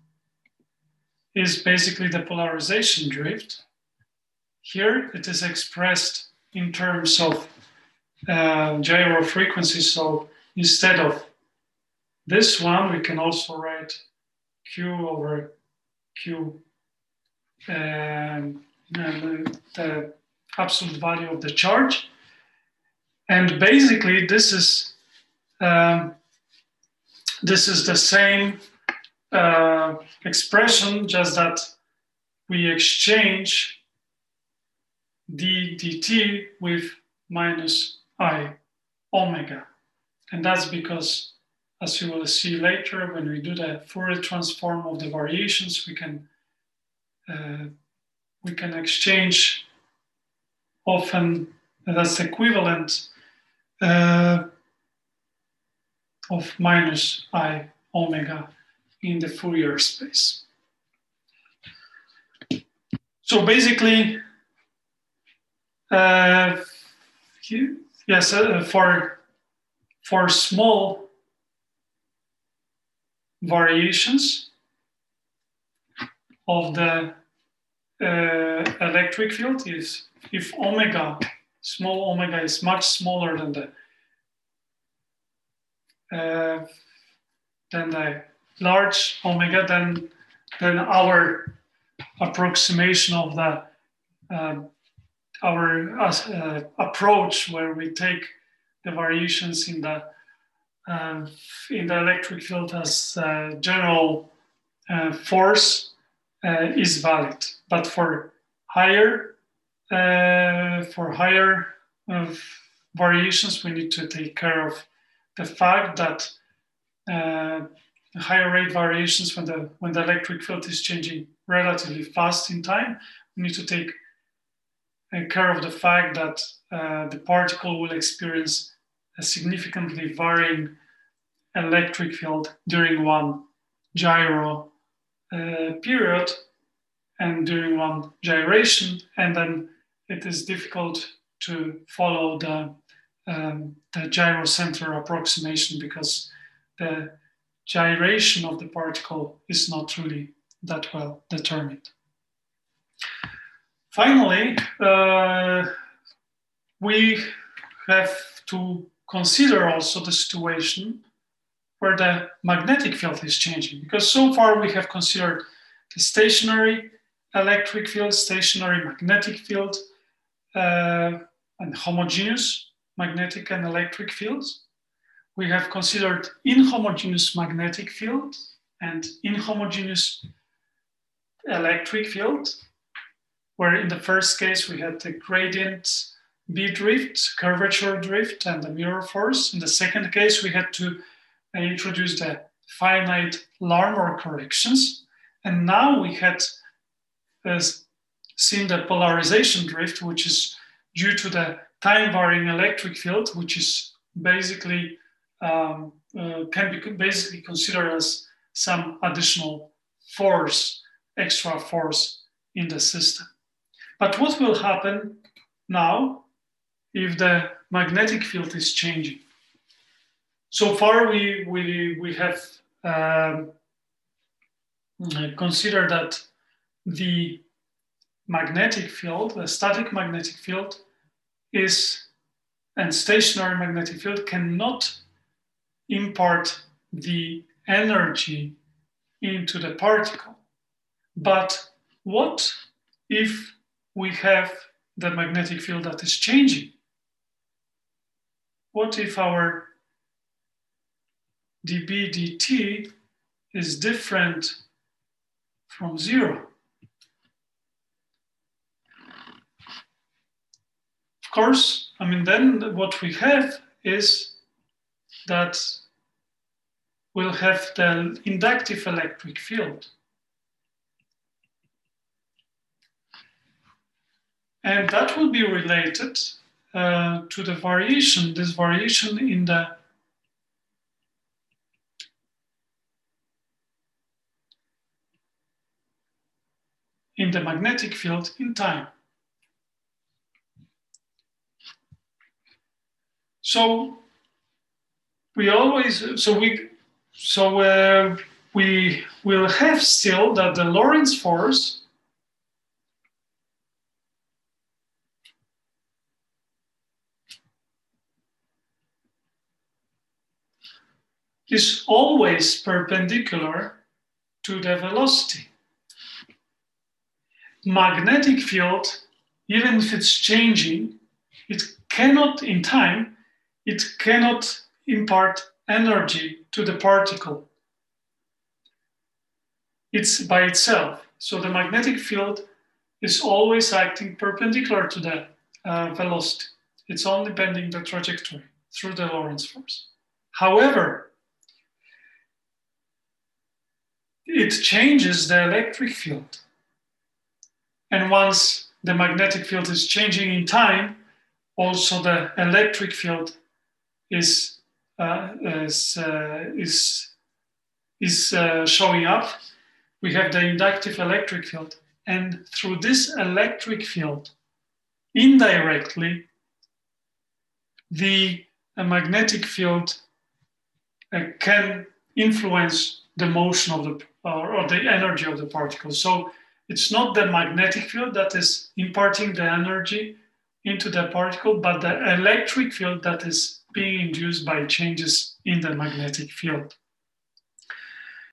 is basically the polarization drift. Here it is expressed in terms of gyro frequency. So instead of this one, we can also write Q over Q, the absolute value of the charge. And basically, this is the same expression, just that we exchange d dt with minus I omega. And that's because, as you will see later, when we do the Fourier transform of the variations, we can exchange often, that's equivalent of minus I omega in the Fourier space. So basically, yes, for small variations of the electric field, is if omega, small omega, is much smaller than the large omega, then our approximation of the approach, where we take the variations in the electric field as general force, is valid. But for higher variations, we need to take care of the fact that higher rate variations, when the electric field is changing relatively fast in time, we need to take care of the fact that the particle will experience a significantly varying electric field during one gyro period and during one gyration, and then it is difficult to follow the gyrocenter approximation, because the gyration of the particle is not really that well determined. Finally, we have to consider also the situation where the magnetic field is changing, because so far we have considered the stationary electric field, stationary magnetic field, and homogeneous magnetic and electric fields. We have considered inhomogeneous magnetic field and inhomogeneous electric field, where in the first case we had the gradient B drift, curvature drift, and the mirror force. In the second case, we had to introduce the finite Larmor corrections. And now we had seen the polarization drift, which is due to the time-varying electric field, which is basically can be basically considered as some additional force, extra force in the system. But what will happen now if the magnetic field is changing? So far, we have considered that the magnetic field, the static magnetic field, and stationary magnetic field cannot impart the energy into the particle. But what if we have the magnetic field that is changing? What if our dB dt is different from 0? Of course, I mean, then what we have is that we'll have the inductive electric field. And that will be related to the variation, this variation in the magnetic field in time. So we will have still that the Lorentz force is always perpendicular to the velocity. Magnetic field, even if it's changing, it cannot, in time, it cannot impart energy to the particle. It's by itself. So the magnetic field is always acting perpendicular to the velocity. It's only bending the trajectory through the Lorentz force. However, it changes the electric field. And once the magnetic field is changing in time, also the electric field is showing up. We have the inductive electric field. And through this electric field, indirectly, the magnetic field can influence the motion of the or the energy of the particle. So it's not the magnetic field that is imparting the energy into the particle, but the electric field that is being induced by changes in the magnetic field.